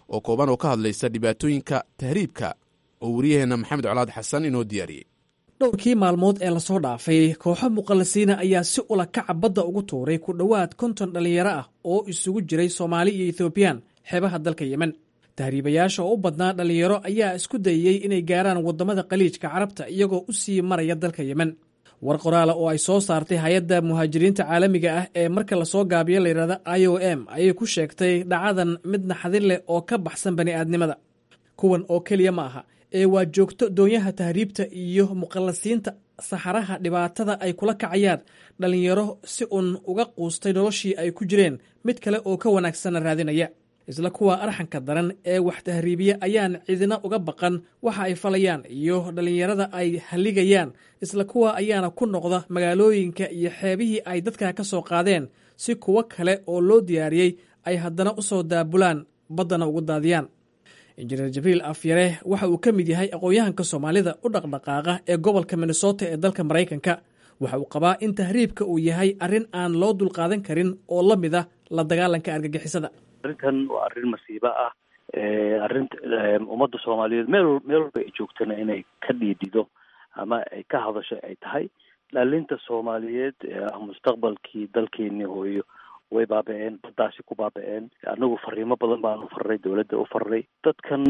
Speaker 7: oo kooban oo ka hadlaysa dhibaatooyinka tahriibka oo wariyaheenna maxamed colaad xasan inoo diyaariyey.
Speaker 12: dhowrkii maalmood ee lasoo dhaafay kooxo muqallisiina ayaa si ula kaca badda ugu tuuray ku dhowaad konton dhallinyaro ah oo isugu jiray soomaali iyo ethoobiyan xeebaha dalka yemen. tahriibayaasha oo u badnaa dhallinyaro ayaa isku dayey inay gaaraan waddamada khaliijka carabta iyagoo u sii maraya dalka yemen. war qoraala oo ay soo saartay hay-adda muhaajiriinta caalamiga ah ee marka lasoo gaabiyo layidhahda i o m ayay ku sheegtay dhacadan mid naxadin leh oo ka baxsan bani'aadnimada. kuwan oo keliya ma aha ee waa joogto doonyaha tahriibta iyo muqallasiinta saxaraha dhibaatada ay kula kacayaan dhallinyaro si uun uga quustay noloshii ay ku jireen mid kale oo ka wanaagsanna raadinaya. isla kuwa arxanka daran ee wax tahriibiya ayaan cidina uga baqan waxa ay falayaan iyo dhallinyarada ay halligayaan. isla kuwa ayaana ku noqda magaalooyinka iyo xeebihii ay dadka ka soo qaadeen si kuwo kale oo loo diyaariyey ay haddana u soo daabulaan baddana ugu daadiyaan. injineer jibriil afyare waxa uu ka mid yahay aqoon-yahanka soomaalida u dhaqdhaqaaqa ee gobolka minnesota ee dalka maraykanka. waxa uu qabaa in tahriibka uu yahay arrin aan loo dulqaadan karin oo la mid a la dagaalanka argagixisada.
Speaker 13: arrintan waa arrin masiibo ah. arrin ummadda soomaaliyeed meel meel walba ay joogtana inay ka dhiidhido ama ay ka hadasho ay tahay. dhalinta soomaaliyeed mustaqbalkii dalkeenii hooyo way baaba-een, baddaasi ku baaba-een. anagu fariimo badan baanu farray, dawladda u farray. dadkan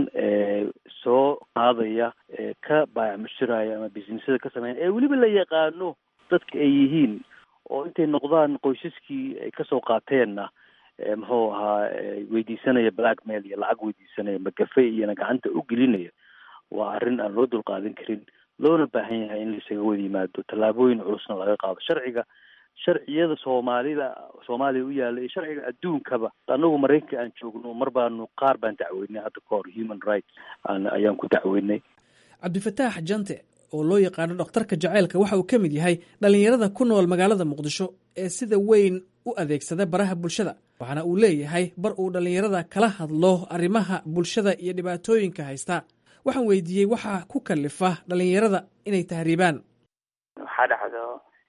Speaker 13: soo qaadaya ka baayacmushiraya ama businesada ka sameyn ee weliba la yaqaano dadka ay yihiin oo intay noqdaan qoysaskii ay kasoo qaateenna muxuu ahaa weydiisanaya blackmail iyo lacag weydiisanaya magafe iyona gacanta u gelinaya. waa arrin aan loo dulqaadan karin, loona baahan yahay in laisaga wada yimaado, tallaabooyin culusna laga qaado. sharciga sharciyada soomaalida soomaaliya u yaalla iyo sharciga adduunkaba anagu maraykanka aan joogno mar baanu qaar baan dacweynay hadda ka hor human rights ayaan ku dacweynay.
Speaker 12: cabdifataax jante oo loo yaqaano dhakhtarka jaceylka waxa uu ka mid yahay dhallinyarada ku nool magaalada muqdisho ee sida weyn u adeegsada baraha bulshada. waxaana uu leeyahay bar uu dhallinyarada kala hadlo arrimaha bulshada iyo dhibaatooyinka haysta. waxaan weydiiyey waxaa ku kalifa dhallinyarada inay tahriibaan.
Speaker 14: waxaa dhacdo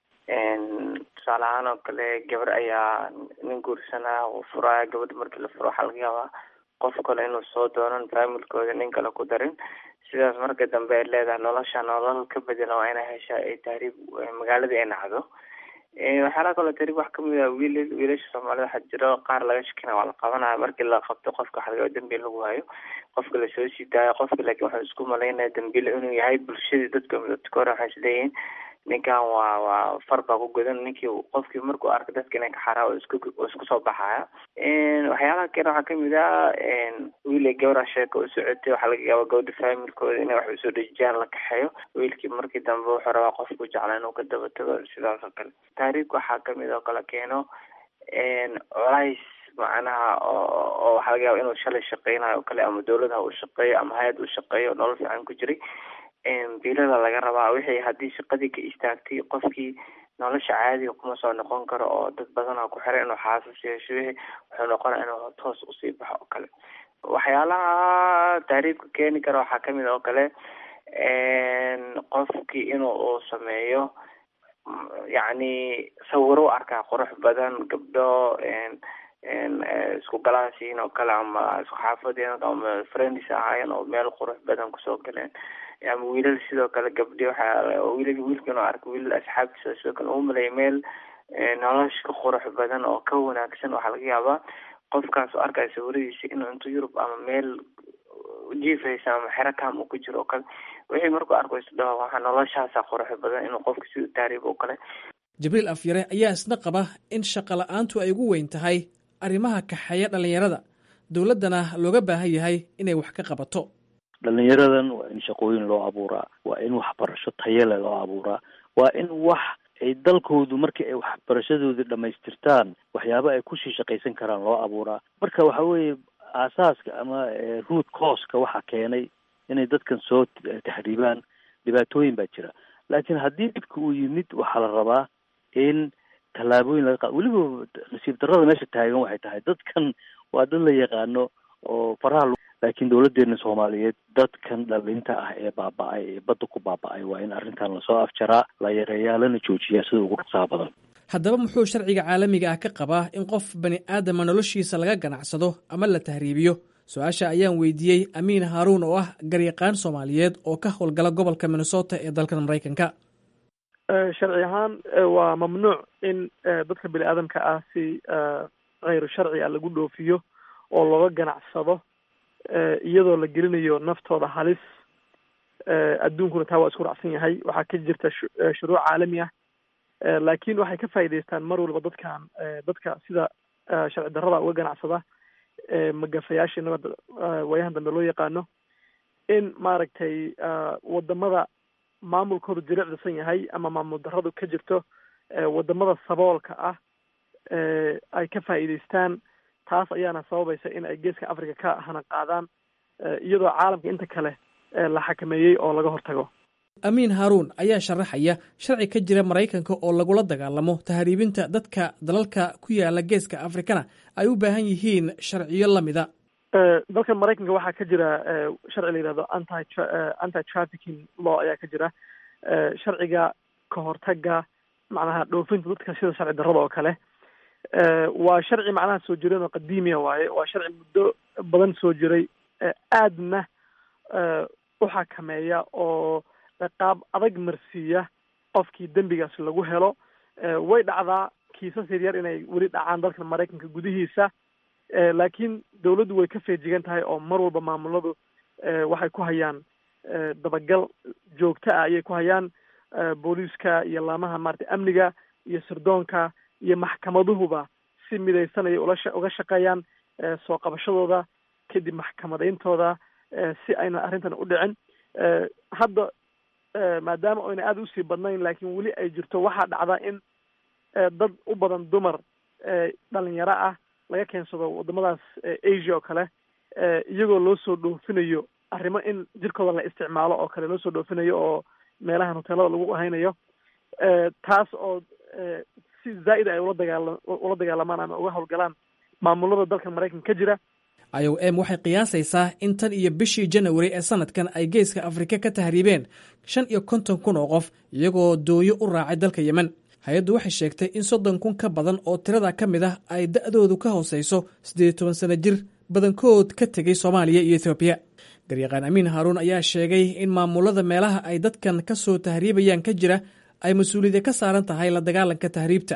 Speaker 14: tusaale ahaan oo kale gabar ayaa nin guursanaa uu furaya. gabadha markii la furo waxaa laga yaabaa qof kale inuu soo doonan faamilkooda nin kale ku darin. sidaas marka dambe ay leedahay nolosha nolol ka bedelan waa inay hesha ay tahriib magaaladii ay nacdo. waxyaalaha kaloo tahriib wax kamid ah wiil wiilasha soomaalida waxaa jiro qaar laga shakina waa la qabanaya. markii la qabto qofka waxa laga dambiil lagu hayo, qofka lasoo sii daayo. qofka laakiin waxuu isku malaynaya dambiil inuu yahay. bulshadii dadka midabka hore waxay isleeyihiin ninkan waa waa far baa ku godan. ninkii qofkii markuu arkay dadka inay ka xaraa oo isku oo isku soo baxaya. waxyaalaha kale waxaa kamid ah wiil iyo gabadha sheeka u socotay. waxaa laga yaabaa gabadha faamilkooda inay wax usoo dhejiyaan la kaxeeyo. wiilkii markii dambe wuxuu rabaa qofku jeclaa inuu ka daba tago. sidaas oo kale taariikh waxaa kamid oo kale keeno culays macnaha oo waxaa laga yaaba inuu shalay shaqeynayo oo kale ama dawladaha uu shaqeeyo ama hay-ad uu shaqeeyo nolol fiican ku jiray. biilada laga rabaa wixii haddii shaqadii ka istaagtay qofkii nolosha caadiga kuma soo noqon karo oo dad badan oo ku xiran inuu xaasas yeesho wixii wuxuu noqonaya inuu toos usii baxo oo kale. waxyaalaha tahriibka keeni kara waxaa kamid oo kale qofkii inuu uu sameeyo yacni sawiro u arkaa qurux badan gabdho isku galaasiin oo kale ama isku xaafadeen ama friends ahaayeen oo meel qurux badan kusoo galeen. ama wiilal sidoo kale gabdhi waxaa wiilal wiilkan oo arka wiilal asxaabtiisa sidoo kale u malay meel nolosha ka qurux badan oo ka wanaagsan. waxaa laga yaabaa qofkaas oo arkaya sawiradiisa inuu intuu Yurub ama meel jiifaysa ama xero kaam uu ku jiro oo kale wixii markuu arko isdhaho waxaa noloshaasa qurux badan inuu qofka si taariib oo kale.
Speaker 12: jibriil afyare ayaa isna qaba in shaqo la-aantu ay ugu weyn tahay arrimaha kaxeeya dhallinyarada, dowladdana looga baahan yahay inay wax ka qabato.
Speaker 13: dhalinyaradan waa in shaqooyin loo abuuraa, waa in waxbarasho tayale loo abuuraa, waa in wax ay dalkoodu markii ay waxbarashadooda dhamaystirtaan waxyaaba ay kusii shaqaysan karaan loo abuuraa. marka waxa weeye aasaaska ama root causka waxaa keenay inay dadkan soo taxriibaan dhibaatooyin baa jira. laakiin haddii dhibka uu yimid waxaa la rabaa in tallaabooyin laga qaado. weliba nasiib darrada meesha taagan waxay tahay dadkan waa dad la yaqaano oo faraha, laakiin dawladeena Soomaaliyeed dadkan dhalinta ah ee baaba'ay ee badda ku baaba'ay waa in arrintan lasoo afjaraa, la yareeyaa, lana joojiyaa sida ugu dhaqsaha badan.
Speaker 12: haddaba muxuu sharciga caalamiga ah ka qabaa in qof bani aadama noloshiisa laga ganacsado ama la tahriibiyo su-aasha ayaan weydiiyey amiin haaruun oo ah garyaqaan soomaaliyeed oo ka howlgala gobolka minnesota ee dalkan maraykanka.
Speaker 15: sharci ahaan waa mamnuuc in dadka bini aadamka ah si kayru sharci ah lagu dhoofiyo oo looga ganacsado iyadoo la gelinayo naftooda halis. adduunkuna taa waa isku raacsan yahay. waxaa ka jirta shuruuc caalami ah, laakiin waxay ka faa'iidaystaan mar walba dadkan dadka sida sharci darrada uga ganacsada magafayaasha nabad waayahan dambe loo yaqaano in maaragtay wadamada maamulkoodu jilicdisan yahay ama maamul darradu ka jirto wadamada saboolka ah ay ka faa'iidaystaan. taas ayaana sababaysa in ay geeska africa ka hana qaadaan iyadoo caalamka inta kale la xakameeyey oo laga hortago.
Speaker 12: amiin haaruun ayaa sharaxaya sharci ka jira maraykanka oo lagula dagaalamo tahriibinta dadka dalalka ku yaala geeska afrikana ay u baahan yihiin sharciyo lamida.
Speaker 15: dalkan maraykanka waxaa ka jira sharci la yidhahdo anti anti trafficking law ayaa ka jira. sharciga ka hortaga macnaha dhoofinta dadka sida sharci darrada oo kale. waa sharci macnaha soo jireen oo qadiimiya waaye. waa sharci muddo badan soo jiray, aadna u xakameeya oo qaab adag marsiiya qofkii dembigaas lagu helo. way dhacdaa kiisas yaryar inay weli dhacaan dalka maraykanka gudihiisa, laakiin dawladdu way ka feejigan tahay oo mar walba maamuladu waxay ku hayaan dabagal joogto ah ayay ku hayaan. booliiska iyo laamaha maarata amniga iyo sirdoonka iyo maxkamaduhuba si midaysanaya ula uga shaqeeyaan soo qabashadooda kadib maxkamadayntooda si ayna arrintan u dhicin. hadda maadaama oyna aada usii badnayn laakiin weli ay jirto, waxaa dhacda in dad u badan dumar dhalinyaro ah laga keensado wadamadaas asia oo kale, iyagoo loo soo dhoofinayo arrimo in jirkooda la isticmaalo oo kale loo soo dhoofinayo oo meelahan hoteelada lagu haynayo. taas oo si zaa'id ay ula dagaala ula dagaalamaan ama uga howlgalaan maamulada dalka maraykanka ka jira.
Speaker 12: I O M waxay qiyaasaysaa in tan iyo bishii January ee sanadkan ay geeska Afrika ka tahriibeen shan iyo konton kun oo qof iyagoo doonyo u raacay dalka Yemen. hay-addu waxay sheegtay in soddon kun ka badan oo tirada ka mid ah ay da'doodu ka hooseyso siddeed iyo toban sano jir, badankood ka tegay Soomaaliya iyo Ethiopia. garyaqaan amiin haaruun ayaa sheegay in maamulada meelaha ay dadkan ka soo tahriibayaan ka jira ay mas-uuliyadda ka saaran tahay la dagaalanka tahriibta.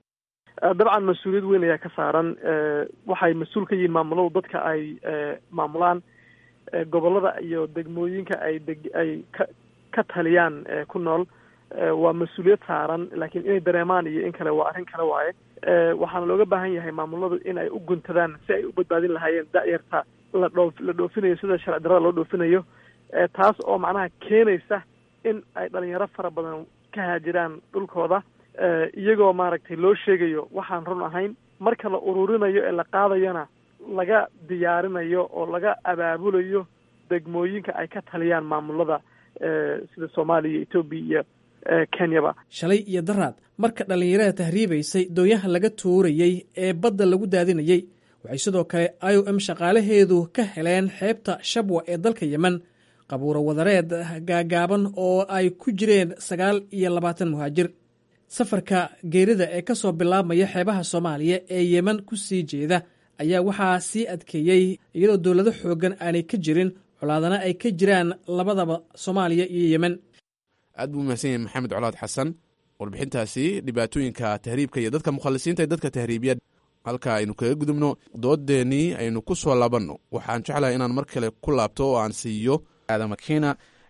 Speaker 15: dabcan mas-uuliyad weyn ayaa ka saaran. waxay mas-uul ka yihiin maamuladu dadka ay maamulaan gobolada iyo degmooyinka ay deg ay ka ka taliyaan ku nool. waa mas-uuliyad saaran, laakiin inay dareemaan iyo in kale waa arrin kale waaye. waxaana looga baahan yahay maamuladu in ay u guntadaan si ay u badbaadin lahaayeen da'yarta la dhoof la dhoofinayo sida sharci darrada loo dhoofinayo. taas oo macnaha keenaysa in ay dhalinyaro fara badan ka haajiraan dhulkooda iyagoo maaragtay loo sheegayo waxaan run ahayn. marka la ururinayo ee la qaadayona laga diyaarinayo oo laga abaabulayo degmooyinka ay ka taliyaan maamulada sida Soomaaliya, Ethiopia iyo Kenyaba.
Speaker 12: shalay iyo daraad marka dhalinyarada tahriibaysay doonyaha laga tuurayey ee badda lagu daadinayey, waxay sidoo kale I O M shaqaalaheedu ka heleen xeebta Shabwa ee dalka Yemen qabuuro wadareed gaagaaban oo ay ku jireen sagaal iyo labaatan muhaajir. safarka geerida ee ka soo bilaabmaya xeebaha Soomaaliya ee Yemen ku sii jeeda ayaa waxaa sii adkeeyey iyadoo dowlado xooggan aanay ka jirin, colaadana ay ka jiraan labadaba Soomaaliya iyo Yemen.
Speaker 7: aad buu mahadsan yahay maxamed colaad xasan warbixintaasi dhibaatooyinka tahriibka iyo dadka mukhalisiinta ee dadka tahriibiya. halka aynu kaga gudubno doodeenii aynu ku soo laabanno, waxaan jeclahay inaan mar kale ku laabto oo aan siiyo aadan makiina.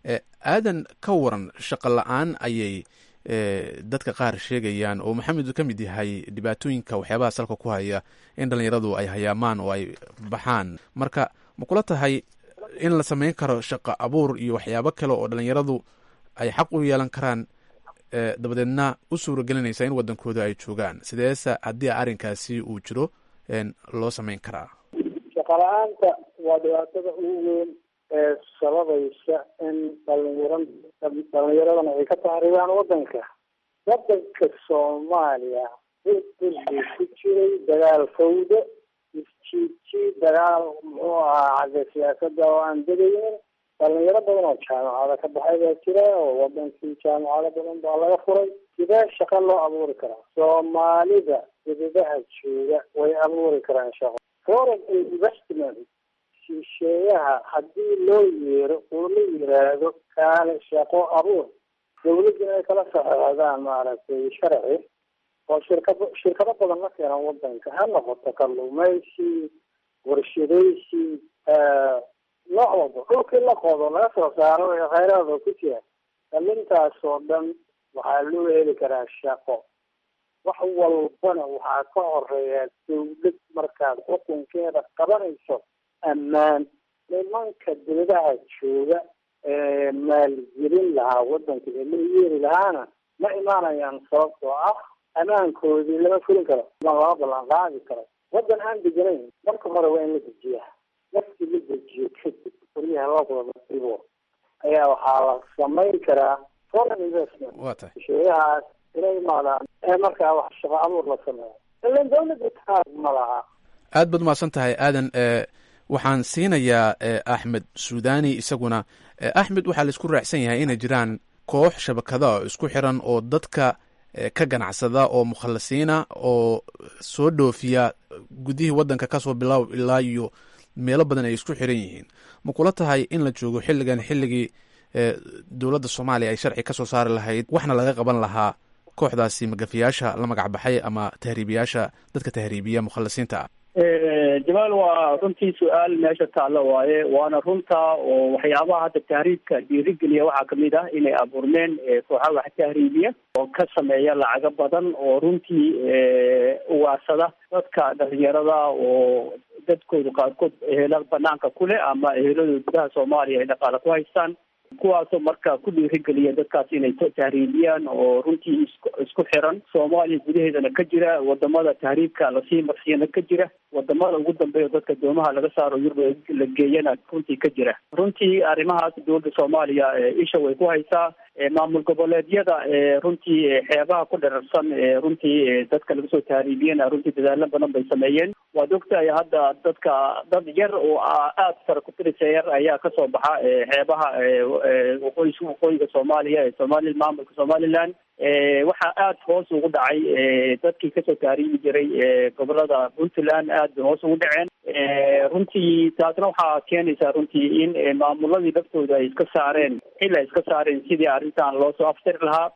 Speaker 7: aadan ka waran shaqo la-aan ayay dadka qaar sheegayaan oo maxamed ka mid yahay dhibaatooyinka waxyaabaha salka ku haya in dhallinyaradu ay hayaamaan oo ay baxaan. marka ma kula tahay in la samayn karo shaqo abuur iyo waxyaabo kale oo dhallinyaradu ay xaq u yeelan karaan, dabadeedna u suuragelinaysa in wadankooda ay joogaan? sideese haddii arrinkaasi uu jiro loo samayn karaa?
Speaker 9: shaqo la-aanta waa dhibaatada ugu weyn ee sababaysa in dhalinyaro dhalinyaradana ay ka tahribaan wadanka. wadanka Soomaaliya wuxuu ku jiray dagaal fawdo, isjiiji, dagaal muxuu ahaa xagga siyaasadda oo aan degaynin. dhalinyaro badan oo jaamacada ka baxay baa jira oo wadankii jaamacado badan baa laga furay. sidee shaqo loo abuuri karaa? Soomaalida dibadaha jooga way abuuri karaan shaqo. foreign investment shisheeyaha haddii loo yeero oo la yiraahdo kaale shaqo abuur dawladda inay kala socodaan maaragtay sharci oo shirkado shirkado badan ma keenan wadanka ha noqoto kalluumaysi warshadaysi nooc walba dhulkii la qodo laga soo saaro ee khayraadka ku jira dhalintaas oo dhan waxaa loo heli karaa shaqo wax walbana waxaa ka horeeya dawlad markaad xukunkeeda qabanayso ammaan nimanka dawladaha jooga ee maalgelin lahaa wadanka ee la yeeri lahaana ma imaanayaan sababtoo ah ammaankoodii lama fulin karo ma lama ballan qaadi karo wadan aan deganayn marka hore waa in la dejiyaa markii la dejiyo kadib guryaha loo qado masiibo ayaa waxaa la samayn karaa foreign investment shisheeyahaas inay imaadaan ee markaa wax shaqo abuur la sameeyo ilan dawladda taag ma laha
Speaker 7: aad baad umahadsan tahay aadan waxaan siinayaa axmed suudani isaguna axmed waxaa la isku raacsan yahay inay jiraan koox shabakada oo isku xiran oo dadka ka ganacsada oo mukhalasiina oo soo dhoofiya gudihii waddanka kasoo bilow ilaa iyo meelo badan ay isku xiran yihiin ma kula tahay in la joogo xilligan xilligii dowladda soomaaliya ay sharci kasoo saari lahayd waxna laga qaban lahaa kooxdaasi magafiyaasha la magac baxay ama tahriibiyaasha dadka tahriibiya mukhalasiinta ah
Speaker 10: jamaal waa runtii su-aal meesha taalla waaye waana runta oo waxyaabaha hadda tahriibka dhiirigeliya waxaa kamid ah inay abuurmeen kooxaha wax tahriibiya oo ka sameeya lacago badan oo runtii ugaarsada dadka dhalinyarada oo dadkooda qaarkood ehela banaanka ku leh ama eheladooda gudaha soomaaliya ay dhaqaale ku haystaan kuwaasoo marka ku dhiirigeliya dadkaas inay tahriibiyaan oo runtii isku isku xiran soomaaliya gudaheedana ka jira wadamada tahriibka lasii marsiyana ka jira wadamada ugu dambeeya dadka doomaha laga saaro yurub la geeyana runtii ka jira runtii arrimahaas dowladda soomaaliya isha way ku haysaa maamul goboleedyada runtii xeebaha ku dherarsan runtii dadka laga soo tahriibiyana runtii dadaalo badan bay sameeyeen waad ogtahay hadda dadka dad yar oo aada sara ku tirisa yar ayaa kasoo baxa xeebaha waqooyi waqooyiga soomaaliya ee somali maamulka somaliland waxaa aada hoos ugu dhacay dadkii kasoo tahriibi jiray gobolada puntland aad bay hoos ugu dhaceen runtii taasna waxaa keenaysaa runtii in maamuladii laftooda ay iska saareen xil ay iska saareen sidii arrintan loo soo aftiri lahaa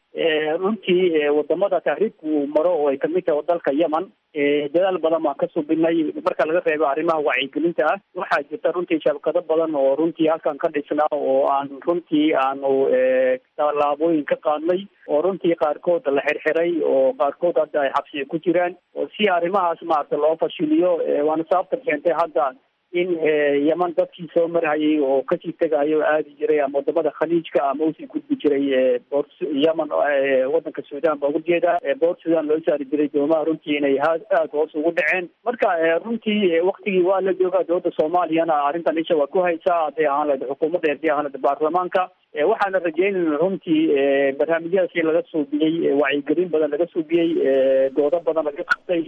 Speaker 10: runtii wadamada tahriibku maro oo ay kamid tahay dalka yemen dadaal badan baan ka subinay marka laga reebo arrimaha wacyigelinta ah waxaa jirta runtii shabakado badan oo runtii halkan ka dhisnaa oo aan runtii aanu tallaabooyin ka qaadnay oo runtii qaarkood la xirxiray oo qaarkood hadda ay xabsiga ku jiraan oo si arrimahaas maarata loo fashiliyo waana sababta keentay hadda in yeman dadkii soo marhayay oo kasii tegayo aadi jiray ama wadamada khaliijka ama usii gudbi jiray boor yemen wadanka sudan baa ugu jeeda boor sudan loo saari jiray doomaha runtii inay aada hoos ugu dhaceen marka runtii waktigii waa la joogaa dowladda soomaaliyana arrintan isha waa ku haysaa hadday ahaan lahayd xukuumadda hadday ahaan lahayd baarlamaanka waxaana rajeynayna runtii barnaamijyadaasi laga suubiyey wacyigelin badan laga suubiyey doodo badan laga qabtay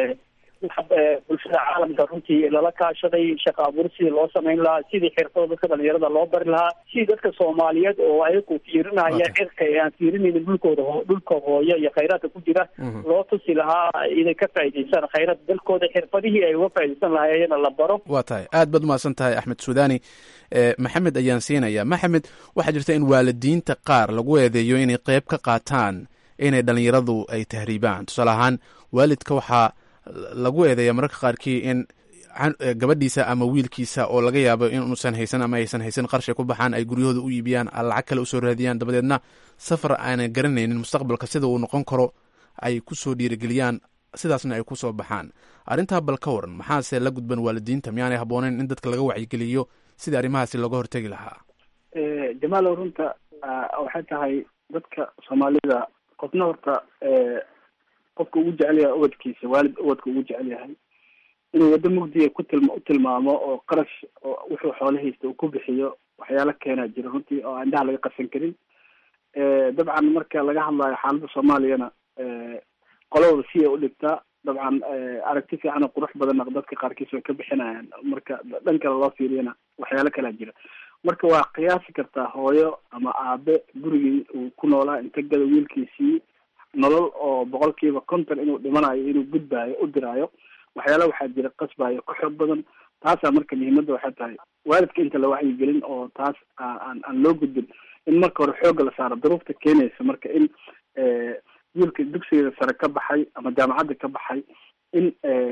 Speaker 10: bulshada caalamka runtii lala kaashaday shaqa abuur sidii loo samayn lahaa sidii xirfada dadka dhalinyarada loo bari lahaa sidii dadka soomaaliyeed oo ayagu fiirinaya cirka ee aan fiirinaynin dhulkooda dhulka hooyo iyo khayraadka ku jira loo tusi lahaa inay ka faa'iidaystaan khayraad dalkooda xirfadihii ay uga faa'iidaysan lahaayeen la baro
Speaker 7: waa tahay aad baad umahadsan tahay axmed suudani maxamed ayaan siinaya maxamed waxaa jirta in waalidiinta qaar lagu eedeeyo inay qeyb ka qaataan inay dhalinyaradu ay tahriibaan tusaale ahaan waalidka waxaa lagu eedeeya mararka qaarkii in gabadhiisa ama wiilkiisa oo laga yaabo in uusan haysan ama aysan haysan qarshi ku baxaan ay guryahooda u iibiyaan lacag kale usoo raadiyaan dabadeedna safar aanan garanaynin mustaqbalka sida uu noqon karo ay kusoo dhiirigeliyaan sidaasna ay kusoo baxaan arrintaa bal ka waran maxaase la gudban waalidiinta miyaanay habbooneyn in dadka laga wacyigeliyo sidii arrimahaasi looga hortegi lahaa
Speaker 11: jamaalow runta waxay tahay dadka soomaalida qofna horta qofka ugu jecel yahay ubadkiisa waalid ubadka ugu jecel yahay inuu waddo mugdiya ku tilma u tilmaamo oo qarash oo wuxuu xoolo haysta uu ku bixiyo waxyaalo keenaa jira runtii oo indhaha laga qarsan karin dabcan marka laga hadlayo xaaladda soomaaliyana qolowda si ay u dhigtaa dabcan aragti fiican oo qurux badanna dadka qaarkiis way ka bixinayaan marka dhan kale loo fiiriyana waxyaalo kalaa jira marka waa qiyaasi kartaa hooyo ama aabe gurigii uu ku noolaa inta gada wiilkiisii nolol oo boqolkiiba konton inuu dhimanayo inuu gudbaayo u diraayo waxyaala waxaa jira qasbayo ka xoog badan taasaa marka muhiimadda waxay tahay waalidka inta la wacyigelin oo taas aan aan loo gudbin in marka hore xoogga la saaro duruufta keenaysa marka in wiilka dugsiga sare ka baxay ama jaamacadda ka baxay in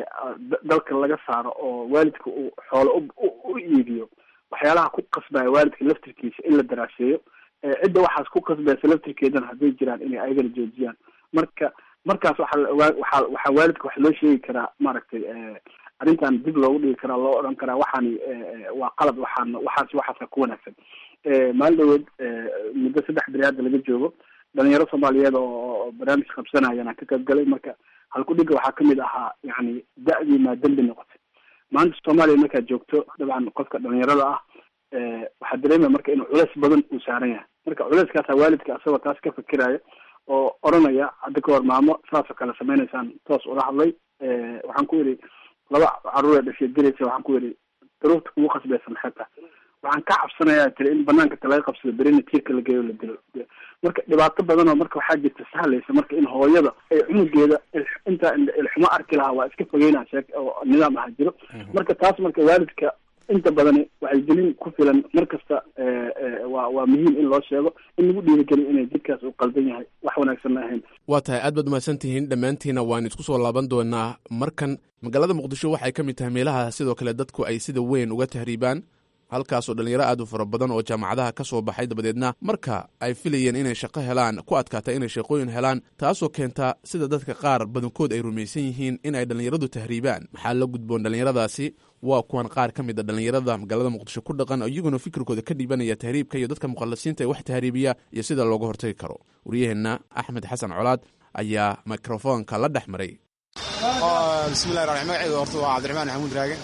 Speaker 11: dalka laga saaro oo waalidka uu xoolo u iibiyo waxyaalaha ku qasbaya waalidka laftirkiisa in la daraaseeyo cidda waxaas ku qasbaysa laftirkeedana hadday jiraan inay ayagana joojiyaan marka markaas waxaa waxaa waxaa waalidka wax loo sheegi karaa maaragtay arrintan dib loogu dhigi karaa loo odhan karaa waxaani waa qalad waxaan waxaas waxaasa ku wanaagsan maalin dhaweed muddo saddex beri hadda laga joogo dhalinyaro soomaaliyeed oo barnaamij qabsanayana ka qayb galay marka halkudhiga waxaa kamid ahaa yani da-dii maa dembi noqotay maanta soomaaliya markaad joogto dabcan qofka dhalinyarada ah waxaa dareemaya marka inuu culeys badan uu saaran yahay marka culeyskaasa waalidka asagoo taas ka fikiraya oo oranaya hadda ka hor maamo saasoo kale sameynaysaan toos ula hadlay waxaan ku yidhi laba caruur ee dhashay diraysa waxaan ku yidhi daruurta kugu khasbaysa maxay tahay waxaan ka cabsanayaa tiri in banaanka ta laga qabsado berina tiirka la geeyo la dilo marka dhibaato badan oo marka waxaa jirta sahlaysa marka in hooyada ay cunugeeda intaa ilxumo arki lahaa waa iska fogeynaa sheeg oo nidaam aha jiro marka taas marka waalidka inta badani waxay gelin ku filan mar kasta waa waa muhiim in loo sheego in lagu dhiirigeliyo inay jidkaas uu qaldan yahay wax wanaagsan ahayn
Speaker 7: waa tahay aad baad umahadsan tihiin dhammaantiina waan isku soo laaban doonaa markan magaalada muqdisho waxay ka mid tahay meelaha sidoo kale dadku ay sida weyn uga tahriibaan halkaasoo dhalinyaro aad u fara badan oo jaamacadaha ka soo baxay dabadeedna marka ay filayeen inay shaqo helaan ku adkaata inay shaqooyin helaan taasoo keenta sida dadka qaar badankood ay rumaysan yihiin in ay dhallinyaradu tahriibaan maxaa la gudboon dhallinyaradaasi waa kuwan qaar ka mid a dhallinyarada magaalada muqdisho ku dhaqan iyaguna fikirkooda ka dhiibanaya tahriibka iyo dadka muqallasiinta ee wax tahriibiya iyo sida looga hortagi karo waryaheenna axmed xasan colaad ayaa mikrofoonka la dhex maray
Speaker 16: bismillahi raxmaan magacayga horta waa cabdiraxmaan maxamuud raage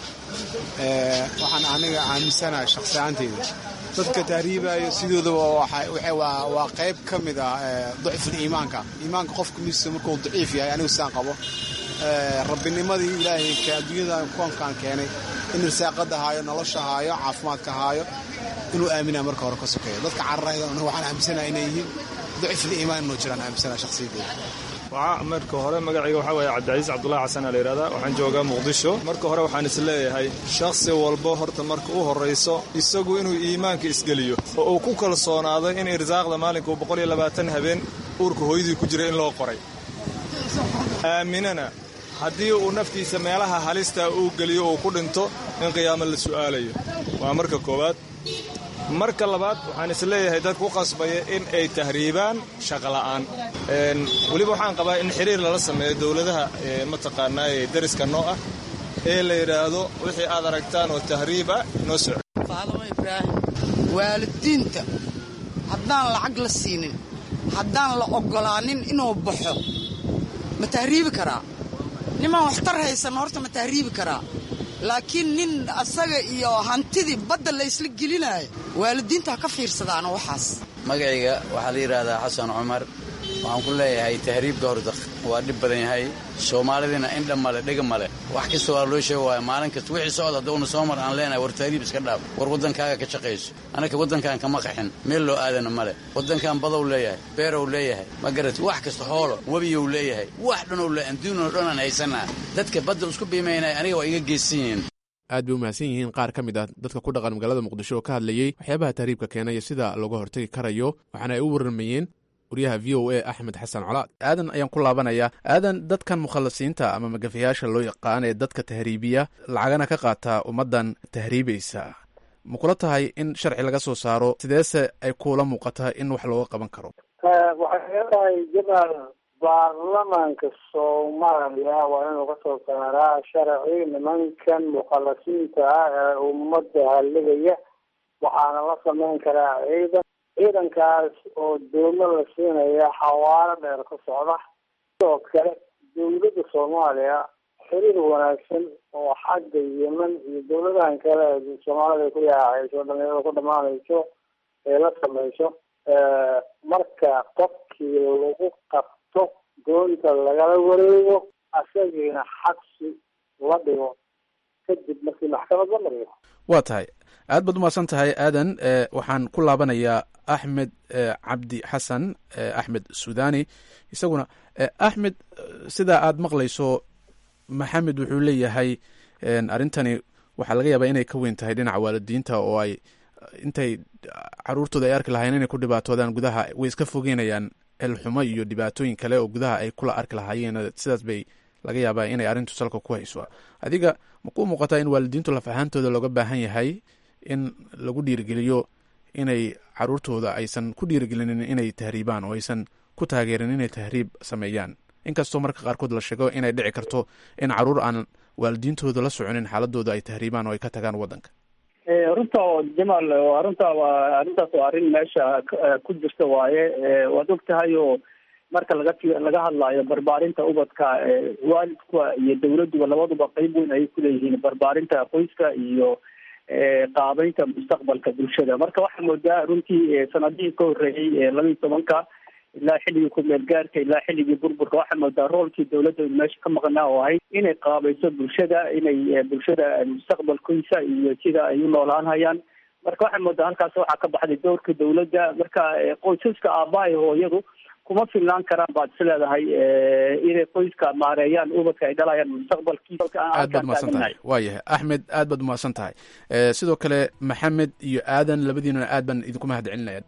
Speaker 16: waxaan aniga aaminsanahay shakhsi ahaanteyda dadka tahriibaayo sidoodaba waa qayb ka mid ah dacful iimaanka iimaanka qofka mise markuu daciif yahay anigu sidaan qabo rabbinimadii ilaahay adduunyada koonkaan keenay in risaaqada haayo nolosha haayo caafimaadka haayo inuu aaminaa marka hore ka sokeeyo dadka cararayda waxaan aaminsanahay inay yihiin dacful iimaan inuu jiraan aaminsanahay shakhsiyadeyda
Speaker 17: waxaa marka hore magacayga waxaa waaye cabdicasiis cabdullahi xasan aa la yidhahdaa waxaan joogaa muqdisho marka hore waxaan is leeyahay shakhsi walba horta marka u horrayso isagu inuu iimaanka isgeliyo oo uu ku kalsoonaado in irsaaqda maalinka uu boqol iyo labaatan habeen uurka hooyadii ku jira in loo qoray aaminana haddii uu naftiisa meelaha halistaa uu geliyo uu ku dhinto in qiyaamo la su'aalayo waa marka koowaad marka labaad waxaan is leeyahay dad ku qasbaya in ay tahriibaan shaqola'aan weliba waxaan qabaa in xiriir lala sameeyo dowladaha mataqaanaa ee dariska noo ah ee la yidhaahdo wixii aad aragtaan oo tahriib ah noo soco
Speaker 18: faadamo ibraahim waalidiinta haddaan lacag la siinin haddaan la oggolaanin inuu baxo ma tahriibi karaa nimaan waxtar haysan horta ma tahriibi karaa laakiin nin asaga iyo hantidii badda la isla gelinaayo waalidiinta ha ka fiirsadaana waxaas
Speaker 19: magacayga waxaa la yidhaahdaa xasan cumar waxaan ku leeyahay tahriibka horta waa dhib badan yahay soomaalidiina indha male dhega male wax kasta waa loo sheega waaya maalin kasta wixii socod haddauna soo mar aan leenahay war tahriib iska dhaaf war waddankaaga ka shaqayso annaka waddankan kama qaxin meel loo aadana male waddankan badow leeyahay beerow leeyahay ma garati wax kasta xoolo webiyow leeyahay wax dhanow le adduunoo dhan aan haysanaa dadka badda isku biimaynaya aniga waa iga geesan yihiin
Speaker 7: aad bay u mahadsan yihiin qaar ka mid ah dadka ku dhaqan magaalada muqdisho oo ka hadlayey waxyaabaha tahriibka keenaya sida looga hortagi karayo waxaana ay u warramayeen waryaha v o a axmed xasan colaad aadan ayaan ku laabanayaa aadan dadkan mukhallasiinta ama magafayaasha loo yaqaan ee dadka tahriibiya lacagana ka qaataa ummaddan tahriibaysa ma kula tahay in sharci laga soo saaro sideese ay kuula muuqataa in wax looga qaban karo
Speaker 9: waxay leedahay jamaal baarlamaanka soomaaliya waa inuu ka soo saaraa sharci nimankan mukhallasiinta ah ee ummadda halligaya waxaana la samayn karaa ciidan ciidankaas oo dowlo la siinaya xawaalo dheer ka socda sidoo kale dowladda soomaaliya xiriir wanaagsan oo xagga yemen iyo dowladahan kale soomaalida ay ku yaacayso dhalinyarada ku dhamaanayso ee la samayso marka qofkii lagu qabto doonta lagala wareego asagiina xabsi la dhigo kadib markii maxkamad la mariyo
Speaker 7: waa tahay aad baad umahadsan tahay aadan waxaan ku laabanayaa axmed cabdi xasan axmed suudani isaguna axmed sidaa aad maqlayso maxamed wuxuu leeyahay arrintani waxaa laga yaabaa inay ka weyn tahay dhinaca waalidiinta oo ay intay caruurtooda ay arki lahaayeen inay ku dhibaatoodaan gudaha way iska fogeynayaan elxumo iyo dhibaatooyin kale oo gudaha ay kula arki lahaayeen sidaas bay laga yaabaa inay arrintu salka ku hayso. adiga ma kuu muuqataa in waalidiintu laf ahaantooda looga baahan yahay in lagu dhiirigeliyo inay caruurtooda aysan ku dhiirigelinin inay tahriibaan oo aysan ku taageerin inay tahriib sameeyaan, inkastoo marka qaarkood la sheego inay dhici karto in caruur aan waalidiintooda la soconin xaaladooda ay tahriibaan oo ay ka tagaan wadanka?
Speaker 10: runta jamaal arrinta waa arrintaas waa arrin meesha ku jirta waaye. waad og tahay oo marka laga laga hadlaayo barbaarinta ubadka, waalidka iyo dawladduba labaduba qeyb weyn ayay kuleeyihiin barbaarinta qoyska iyo qaabeynta mustaqbalka bulshada. marka waxaa moodaa runtii sanadihii ka horreeyey laba iyo tobanka ilaa xilligii ku-meel gaarka ilaa xilligii burburka waxaa moodaa roolkii dawladda meesha ka maqnaa oo ahayd inay qaabayso bulshada, inay bulshada mustaqbalkiisa iyo sida ay u noolaan hayaan. marka waxaa moodaa halkaas waxaa ka baxday doorka dawladda. marka qoysaska aabbaha iyo hooyadu kuma filnaan karaan baad is leedahay inay qoyska maareeyaan ubadka ay dhalayaan mustaqbalkiisa.
Speaker 7: aad baad umahadsan tahay. waayahay axmed, aad baad umahadsan tahay. sidoo kale maxamed iyo aadan labadiinuna aad baan idinku mahad celinaya.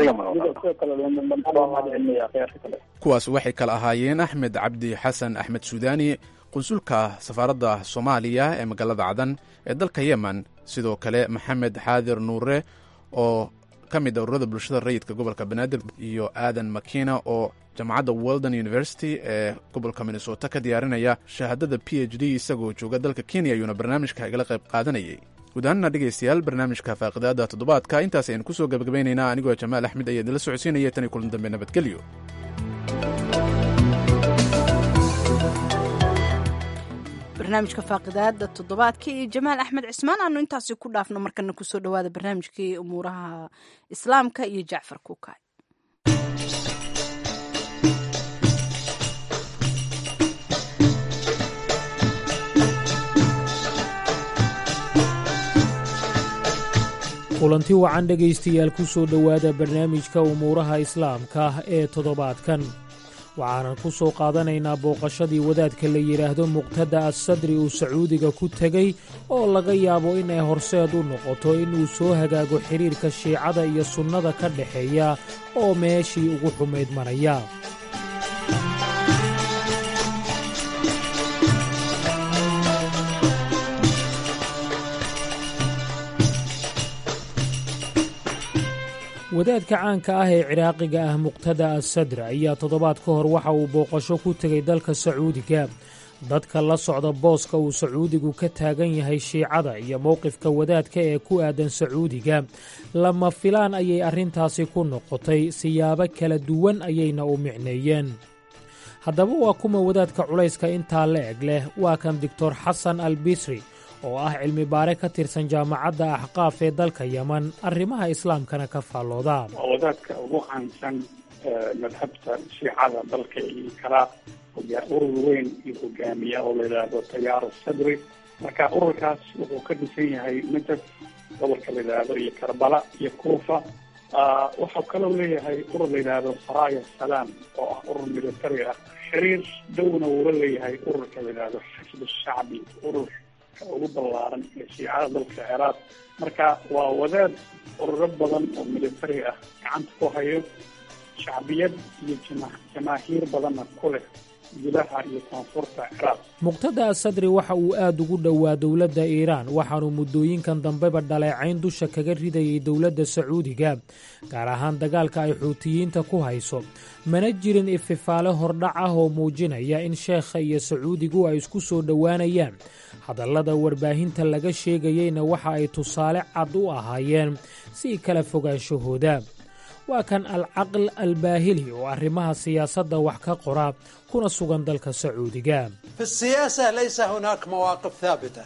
Speaker 7: kuwaas waxay kala ahaayeen axmed cabdi xasan axmed suudani, qunsulka safaaradda soomaaliya ee magaalada cadan ee dalka yemen, sidoo kale maxamed xaadir nuure oo ka mid a ururada bulshada rayidka gobolka banaadir, iyo aadan makina oo jaamacadda weldon university ee gobolka minnesota ka diyaarinaya shahaadada p h d isagoo jooga dalka kenya ayuuna barnaamijka igala qayb qaadanayay. guud ahaanna dhegaystayaal barnaamijka faaqidaada toddobaadka intaas aynu kusoo gabagabaynaynaa. anigoo jamaal axmed ayaa idinla socodsiinaya tan iyo kulan dambe nabadgelyo.
Speaker 2: barnaamijka faaqidaada toddobaadka iyo jamaal axmed cismaan aanu intaasi ku dhaafno. markana kusoo dhawaada barnaamijkii umuuraha islaamka iyo jacfar kuukay.
Speaker 20: kulanti wacan dhegaystayaal ku soo dhowaada barnaamijka umuuraha islaamka ee toddobaadkan. waxaanan ku soo qaadanaynaa booqashadii wadaadka la yidhaahdo muqtada assadri uu sacuudiga ku tegey oo laga yaabo inay horseed u noqoto inuu soo hagaago xidhiirka shiicada iyo sunnada ka dhexeeya oo meeshii ugu xumayd maraya. wadaadka caanka ah ee ciraaqiga ah muqtada assadr ayaa toddobaad ka hor waxa uu booqasho ku tegey dalka sacuudiga. dadka la socda booska uu sacuudigu ka taagan yahay shiicada iyo mowqifka wadaadka ee ku aadan sacuudiga lama filaan ayay arrintaasi ku noqotay, siyaabo kala duwan ayayna u micneeyeen. haddaba waa kuma wadaadka culayska intaa la eg leh? waa kan doctor xasan al bisri oo ah cilmi baare ka tirsan jaamacadda axqaaf ee dalka yeman, arrimaha islaamkana ka faallooda.
Speaker 21: waa wadaadka ugu caansan madhabta shiicada dalka iyo kala urur weyn iyo hogaamiya oo la yidhaahdo tayaar sadri. marka ururkaas wuxuu ka dhisan yahay najaf gobolka la yidhaahdo iyo karbala iyo kuufa. waxau kaloo leeyahay urur la yidhaahdo saraya salaam oo ah urur military ah. xiriir dhowna wuula leeyahay ururka la yidhaahdo xisb shacbi, urur ugu ballaaran ee shiicada dalka ciraaq. marka waa wadaad ururo badan oo military ah gacanta ku hayo, shacbiyad iyo jamaahiir badanna ku leh gudaha iyo koonfurta ciraaq.
Speaker 20: muqtada assadri waxa uu aad ugu dhowaa dowladda iiraan, waxaanuu muddooyinkan dambeba dhaleecayn dusha kaga ridayay dowladda sacuudiga, gaar ahaan dagaalka ay xuutiyiinta ku hayso. mana jirin ififaale hordhac ah oo muujinaya in sheekha iyo sacuudigu ay isku soo dhowaanayaan. hadallada warbaahinta laga sheegayeyna waxa ay tusaale cad u ahaayeen sii kala fogaanshahooda. waa kan alcaql albaahili oo arrimaha siyaasadda wax ka qora kuna sugan dalka sacuudiga.
Speaker 22: في السياسة ليس هناك مواقف ثابتة.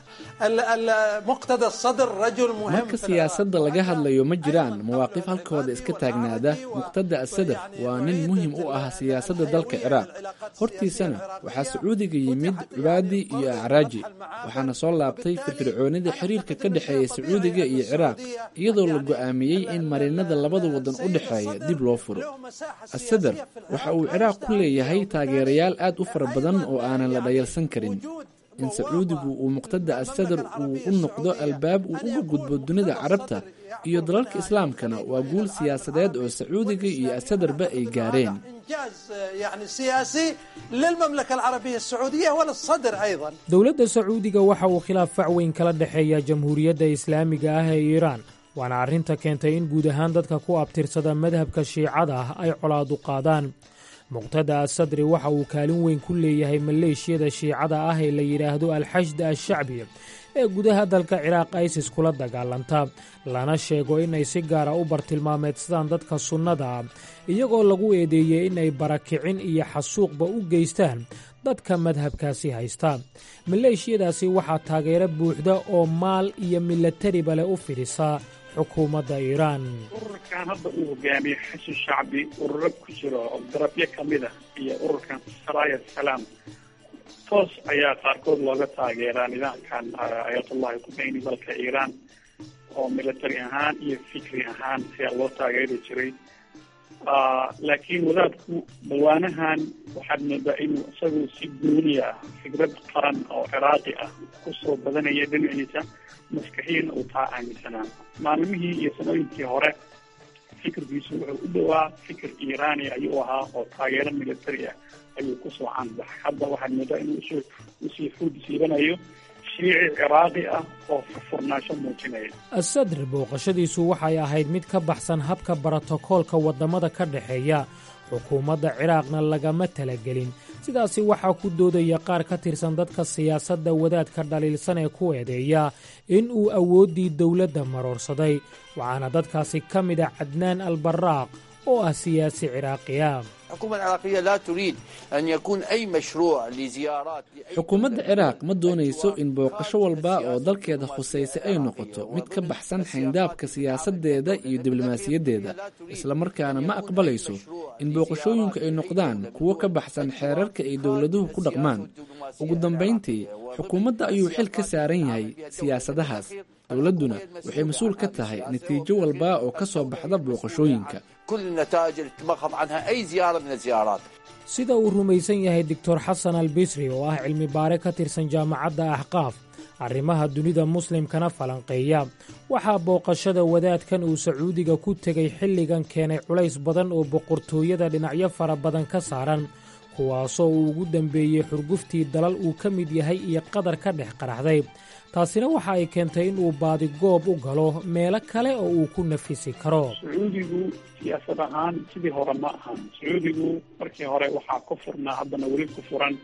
Speaker 22: المقتدى الصدر رجل مهم.
Speaker 23: marka siyaasadda laga hadlayo ma jiraan mawaaqif halkooda iska taagnaada. muqtada asadr waa nin muhim u ah siyaasadda dalka ciraaq. hortiisana waxaa sacuudiga yimid cubaadi iyo acraaji, waxaana soo laabtay firfircoonida xiriirka ka dhexeeya sacuudiga iyo ciraaq, iyadoo la go'aamiyey in marinada labada wadan u dhexeeya dib loo furo. asadr waxa uu ciraaq ku leeyahay taageerayaal aad u fara badan oo aanan la dhayalsan karin. in sacuudigu uu muqtada asadr uu u noqdo albaab uu uga gudbo dunida carabta iyo dalalka islaamkana waa guul siyaasadeed oo sacuudiga iyo asadarba ay gaareen.
Speaker 20: dowladda sacuudiga waxa uu khilaaf fac weyn kala dhexeeya jamhuuriyadda islaamiga ah ee iiraan, waana arrinta keentay in guud ahaan dadka ku abtirsada madhabka shiicada ah ay colaadu qaadaan. muqtada asadri waxa uu kaalin weyn ku leeyahay maleeshiyada shiicada ah ee la yidhaahdo alxashd ashacbi ee gudaha dalka ciraaq isis kula dagaalanta, lana sheego inay si gaara u bartilmaameedsadaan dadka sunnada ah, iyagoo lagu eedeeyey inay barakicin iyo xasuuqba u geystaan dadka madhabkaasi haysta. maleeshiyadaasi waxaa taageero buuxda oo maal iyo milatariba leh u fidhisa xukuumadda iiraan.
Speaker 21: ururkan hadda uu hogaamiye xasan shacbi ururo ku jiro oo darabyo ka mid ah iyo ururkan saraaya salaam toos ayaa qaarkood looga taageeraa nidaamkan ayatullahi khumeyni dalka iiraan, oo military ahaan iyo fikri ahaan ayaa loo taageeri jiray. laakiin wadaadku dhawaanahan waxaad moodaa inuu isagu si gooniya ah fikrad qaran oo ciraaqi ah kusoo badanaya dhinaciisa, maskaxiina uu taa aaminsanaa. maalmihii iyo sanooyinkii hore fikirkiisu wuxuu u dhowaa fikir iiraani ayuu ahaa oo taageero military ah ayuu kusoo canbaxay. hadda waxaad moodaa inuu usii xuud siibanayo shiici ciraaqi ah oo furfurnaansho muujinaya.
Speaker 20: asadr booqashadiisu waxay ahayd mid ka baxsan habka barotokoolka waddamada ka dhexeeya, xukuumadda ciraaqna lagama talagelin. sidaasi waxaa ku doodaya qaar ka tirsan dadka siyaasadda wadaadka dhaliilsan ee ku eedeeya in uu awooddii dowladda maroorsaday, waxaana dadkaasi ka mid a cadnaan albaraaq oo ah siyaasi ciraaqiya.
Speaker 23: xukuumadda ciraaq ma doonayso in booqasho walba oo dalkeeda khusaysa ay noqoto mid ka baxsan xayndaabka siyaasadeeda iyo diblomaasiyaddeeda, islamarkaana ma aqbalayso in booqashooyinku ay noqdaan kuwo ka baxsan xeerarka ay dowladuhu ku dhaqmaan. ugu dambayntii, xukuumadda ayuu xil ka saaran yahay siyaasadahaas, dowladduna waxay mas-uul ka tahay natiijo walba oo ka soo baxda booqashooyinka.
Speaker 20: sida uu rumaysan yahay doctor xasan albisri oo ah cilmi baare ka tirsan jaamacadda axqaaf, arrimaha dunida muslimkana falanqeeya, waxaa booqashada wadaadkan uu sacuudiga ku tegay xilligan keenay culays badan oo boqortooyada dhinacyo fara badan ka saaran, kuwaasoo uu ugu dambeeyey xurguftii dalal uu ka mid yahay iyo qadar ka dhex qaraxday. taasina waxa ay keentay in uu baadi goob u galo meelo kale oo uu ku nafisi karo.
Speaker 21: sacuudigu siyaasad ahaan sidii hore ma ahan. sacuudigu markii hore waxaa ku furnaa, haddana weli ku furan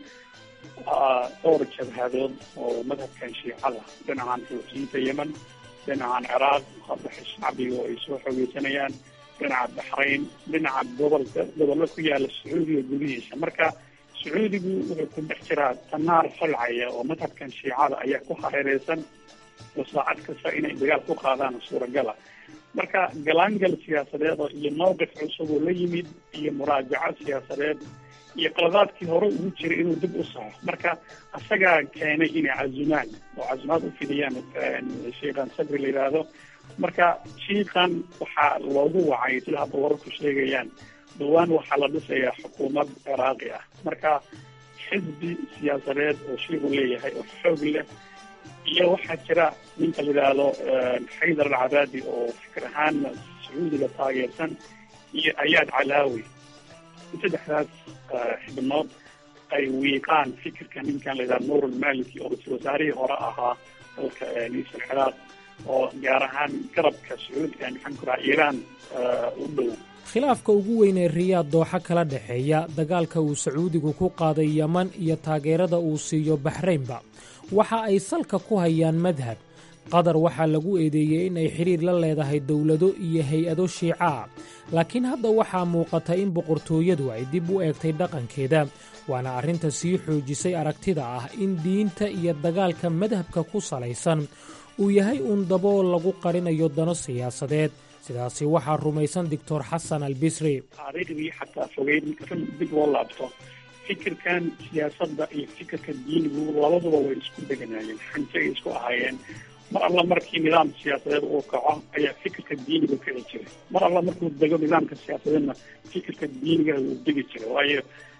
Speaker 21: dhowr jabhadood oo madhabkan shiicada, dhinacan xuutiyiinta yemen, dhinacan ciraaq hadda shacbiga oo ay soo xoogeysanayaan, dhinaca baxrayn, dhinaca gobolka gobollo ku yaala sacuudiga gudihiisa. marka sacuudigu wuxuu ku dhex jiraa tanaar falcaya oo madhabkan shiicada ayaa ku hareereysan oo saacad kasta inay dagaal ku qaadaan suuragala. marka galaangal siyaasadeed oo iyo mowqif cusub oo la yimid iyo muraajaco siyaasadeed iyo qaladaadkii hore ugu jiray inuu dib u saxo. marka asagaa keenay inay cazumaan oo cazumaad u fidiyaan sheikhan sadri la yidhaahdo. marka shiikhan waxaa loogu wacay sida hadda wararku sheegayaan, dhawaan waxaa la dhisayaa xukuumad ciraaqi ah. marka xisbi siyaasadeed oo shiiku leeyahay oo xoog leh, iyo waxaa jira ninka la yidhaahdo xaydar alcabaadi oo fikir ahaanna sacuudiga taageersan, iyo ayaad calaawi. saddexdaas xibnood ay wiiqaan fikirka ninkan la yidhahdo nuur almaliki oo ra-iisul wasaarihii hore ahaa dalka niisal ciraaq, oo gaar ahaan garabka sacuudiga maxaan ku rahaa iiraan u dhow.
Speaker 20: khilaafka ugu weyn ee riyaad dooxa kala dhexeeya, dagaalka uu sacuudigu ku qaaday yeman iyo taageerada uu siiyo baxraynba, waxa ay salka ku hayaan madhab. qatar waxaa lagu eedeeyey in ay xidhiir la leedahay dowlado iyo hay-ado shiica ah, laakiin hadda waxaa muuqata in boqortooyadu ay dib u eegtay dhaqankeeda, waana arrinta sii xoojisay aragtida ah in diinta iyo dagaalka madhabka ku salaysan uu yahay uun dabool lagu qarinayo dano siyaasadeed. sidaasi waxaa rumaysan doctor xasan albisri.
Speaker 21: taariikhdii xataa fogeyd dib loo laabto, fikirkan siyaasadda iyo fikirka diinigu labaduba way isku deganaayeen, xanjay isku ahaayeen. mar alla markii nidaam siyaasadeed uu kaco ayaa fikirka diiniga kici jiray, mar alla markuu dego nidaamka siyaasadeedna fikirka diiniga wuu degi jiray. waayo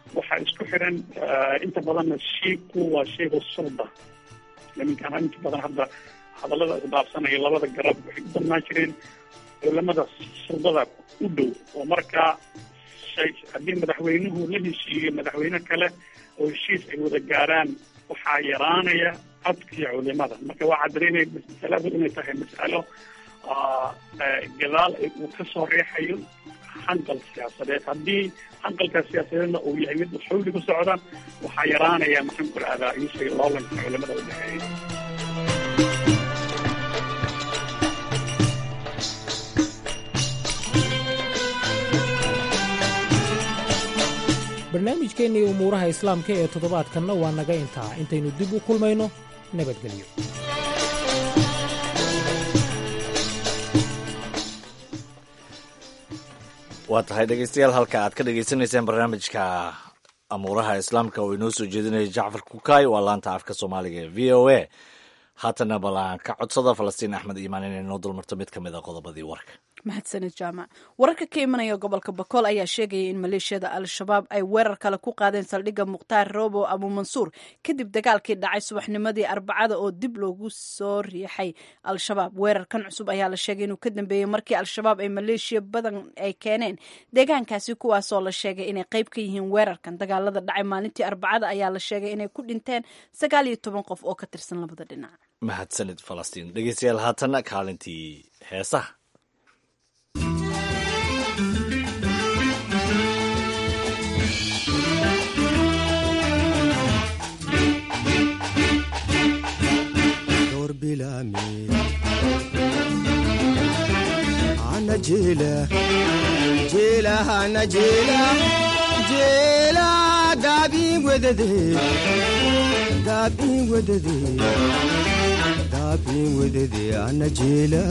Speaker 21: waxaa isku xiran inta badanna shiiku waa shayga sulda niminkaan inta badan hadda hadallada isdhaafsanaya labada garab waxay u badnaan jireen culamada suldada u dhow oo markaa shay haddii madaxweynuhu la heshiiyo madaxweyne kale oo heshiis ay wada gaaraan waxaa yaraanaya codkii culimada marka waxaa dareemaya masaladu inay tahay masalo gadaal uu ka soo reexayo hanqal siyaasadeed haddii hanqalka siyaasadeedna uu yahay mid xawli ku socda waxaa yaraanaya maxaan ku rahdaa ishay loolanka culimada u dhexeeya.
Speaker 20: barnaamijkeennii umuuraha islaamka ee toddobaadkanna waa naga intaa intaynu dib u kulmayno nabadgelyo.
Speaker 1: waa tahay dhegeystayaal halka aad ka dhegaysanayseen barnaamijka amuuraha islaamka oo inoo soo jeedinaya jacfar kukaay waa laanta afka soomaaliga ee v o a haatana bal aan ka codsada falastiin axmed iimaan inay noo dulmarto mid ka mid a qodobadii warka.
Speaker 2: mahadsanid jaamac. wararka ka imanaya gobolka bakool ayaa sheegaya in maleeshiyada al-shabaab ay weerar kale ku qaadeen saldhigga mukhtaar roobo abu mansuur kadib dagaalkii dhacay subaxnimadii arbacada oo dib loogu soo riixay al-shabaab. weerarkan cusub ayaa la sheegay inuu ka dambeeyey markii al-shabaab ay maleeshiya badan ay keeneen deegaankaasi kuwaasoo la sheegay inay qayb ka yihiin weerarkan. dagaalada dhacay maalintii arbacada ayaa la sheegay inay ku dhinteen sagaal iyo toban qof oo ka tirsan labada dhinac.
Speaker 1: mahadsanid falastiin. dhegeystayaal haatana kaalintii heesaha.
Speaker 5: أنا جيلة جيلة أنا جيلة جيلة دابي وددي دابي وددي دابي وددي أنا جيلة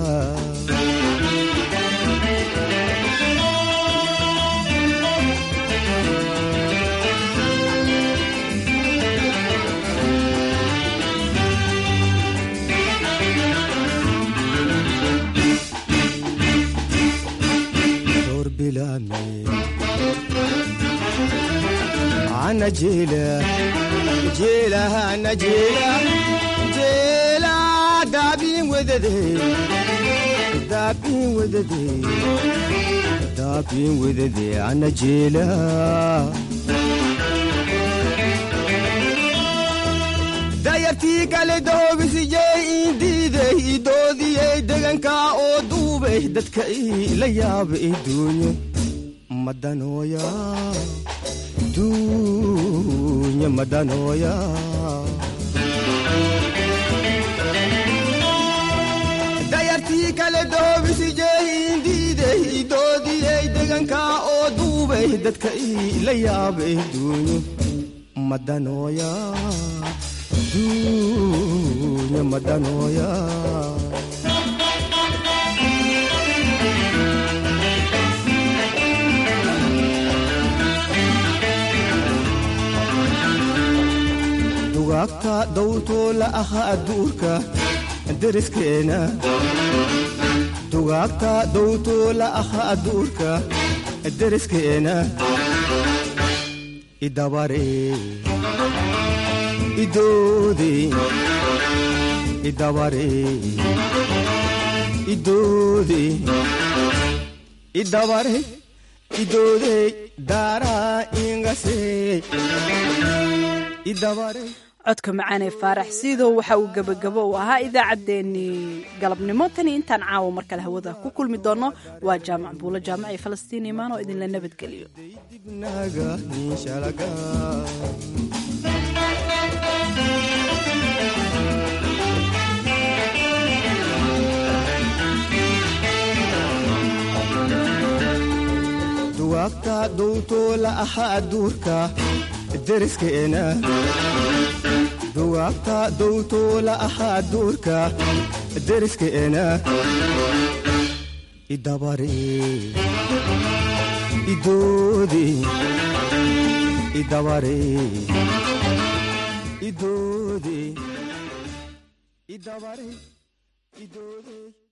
Speaker 5: بلامي أنا جيلة جيلة أنا جيلة جيلة دابي وددي دابي وددي دابي وددي أنا جيلة دايرتي قال دوبي سجاي ديدي دودي دغنكا او دوبي ددك لا ياب دنيا مدانويا دنيا مدانويا دايرتي قال دوبي سجاي ديدي دودي دغنكا او دوبي ددك لا ياب دنيا مدانويا dunya madanoya dugaagta dawrtoo la aha adduurka deriskeena dugaagta dawrtoo la aha adduurka deriskeena idabare idode idabare idode idabare idode dara ingase idabare
Speaker 2: codka macaan ee faarax siidow waxa uu gabagabo u ahaa idaacaddeenii galabnimo tani intaan caawa mar kale hawada ku kulmi doono waa jaamac buulo jaamac ee falastiin imaan oo idinla nabadgeliyo
Speaker 5: dugaagta dawtoo la aha adduurka deriskeena dugaagta dawtoo la aha adduurka deriskeena idabare idode idabare idode idabare idode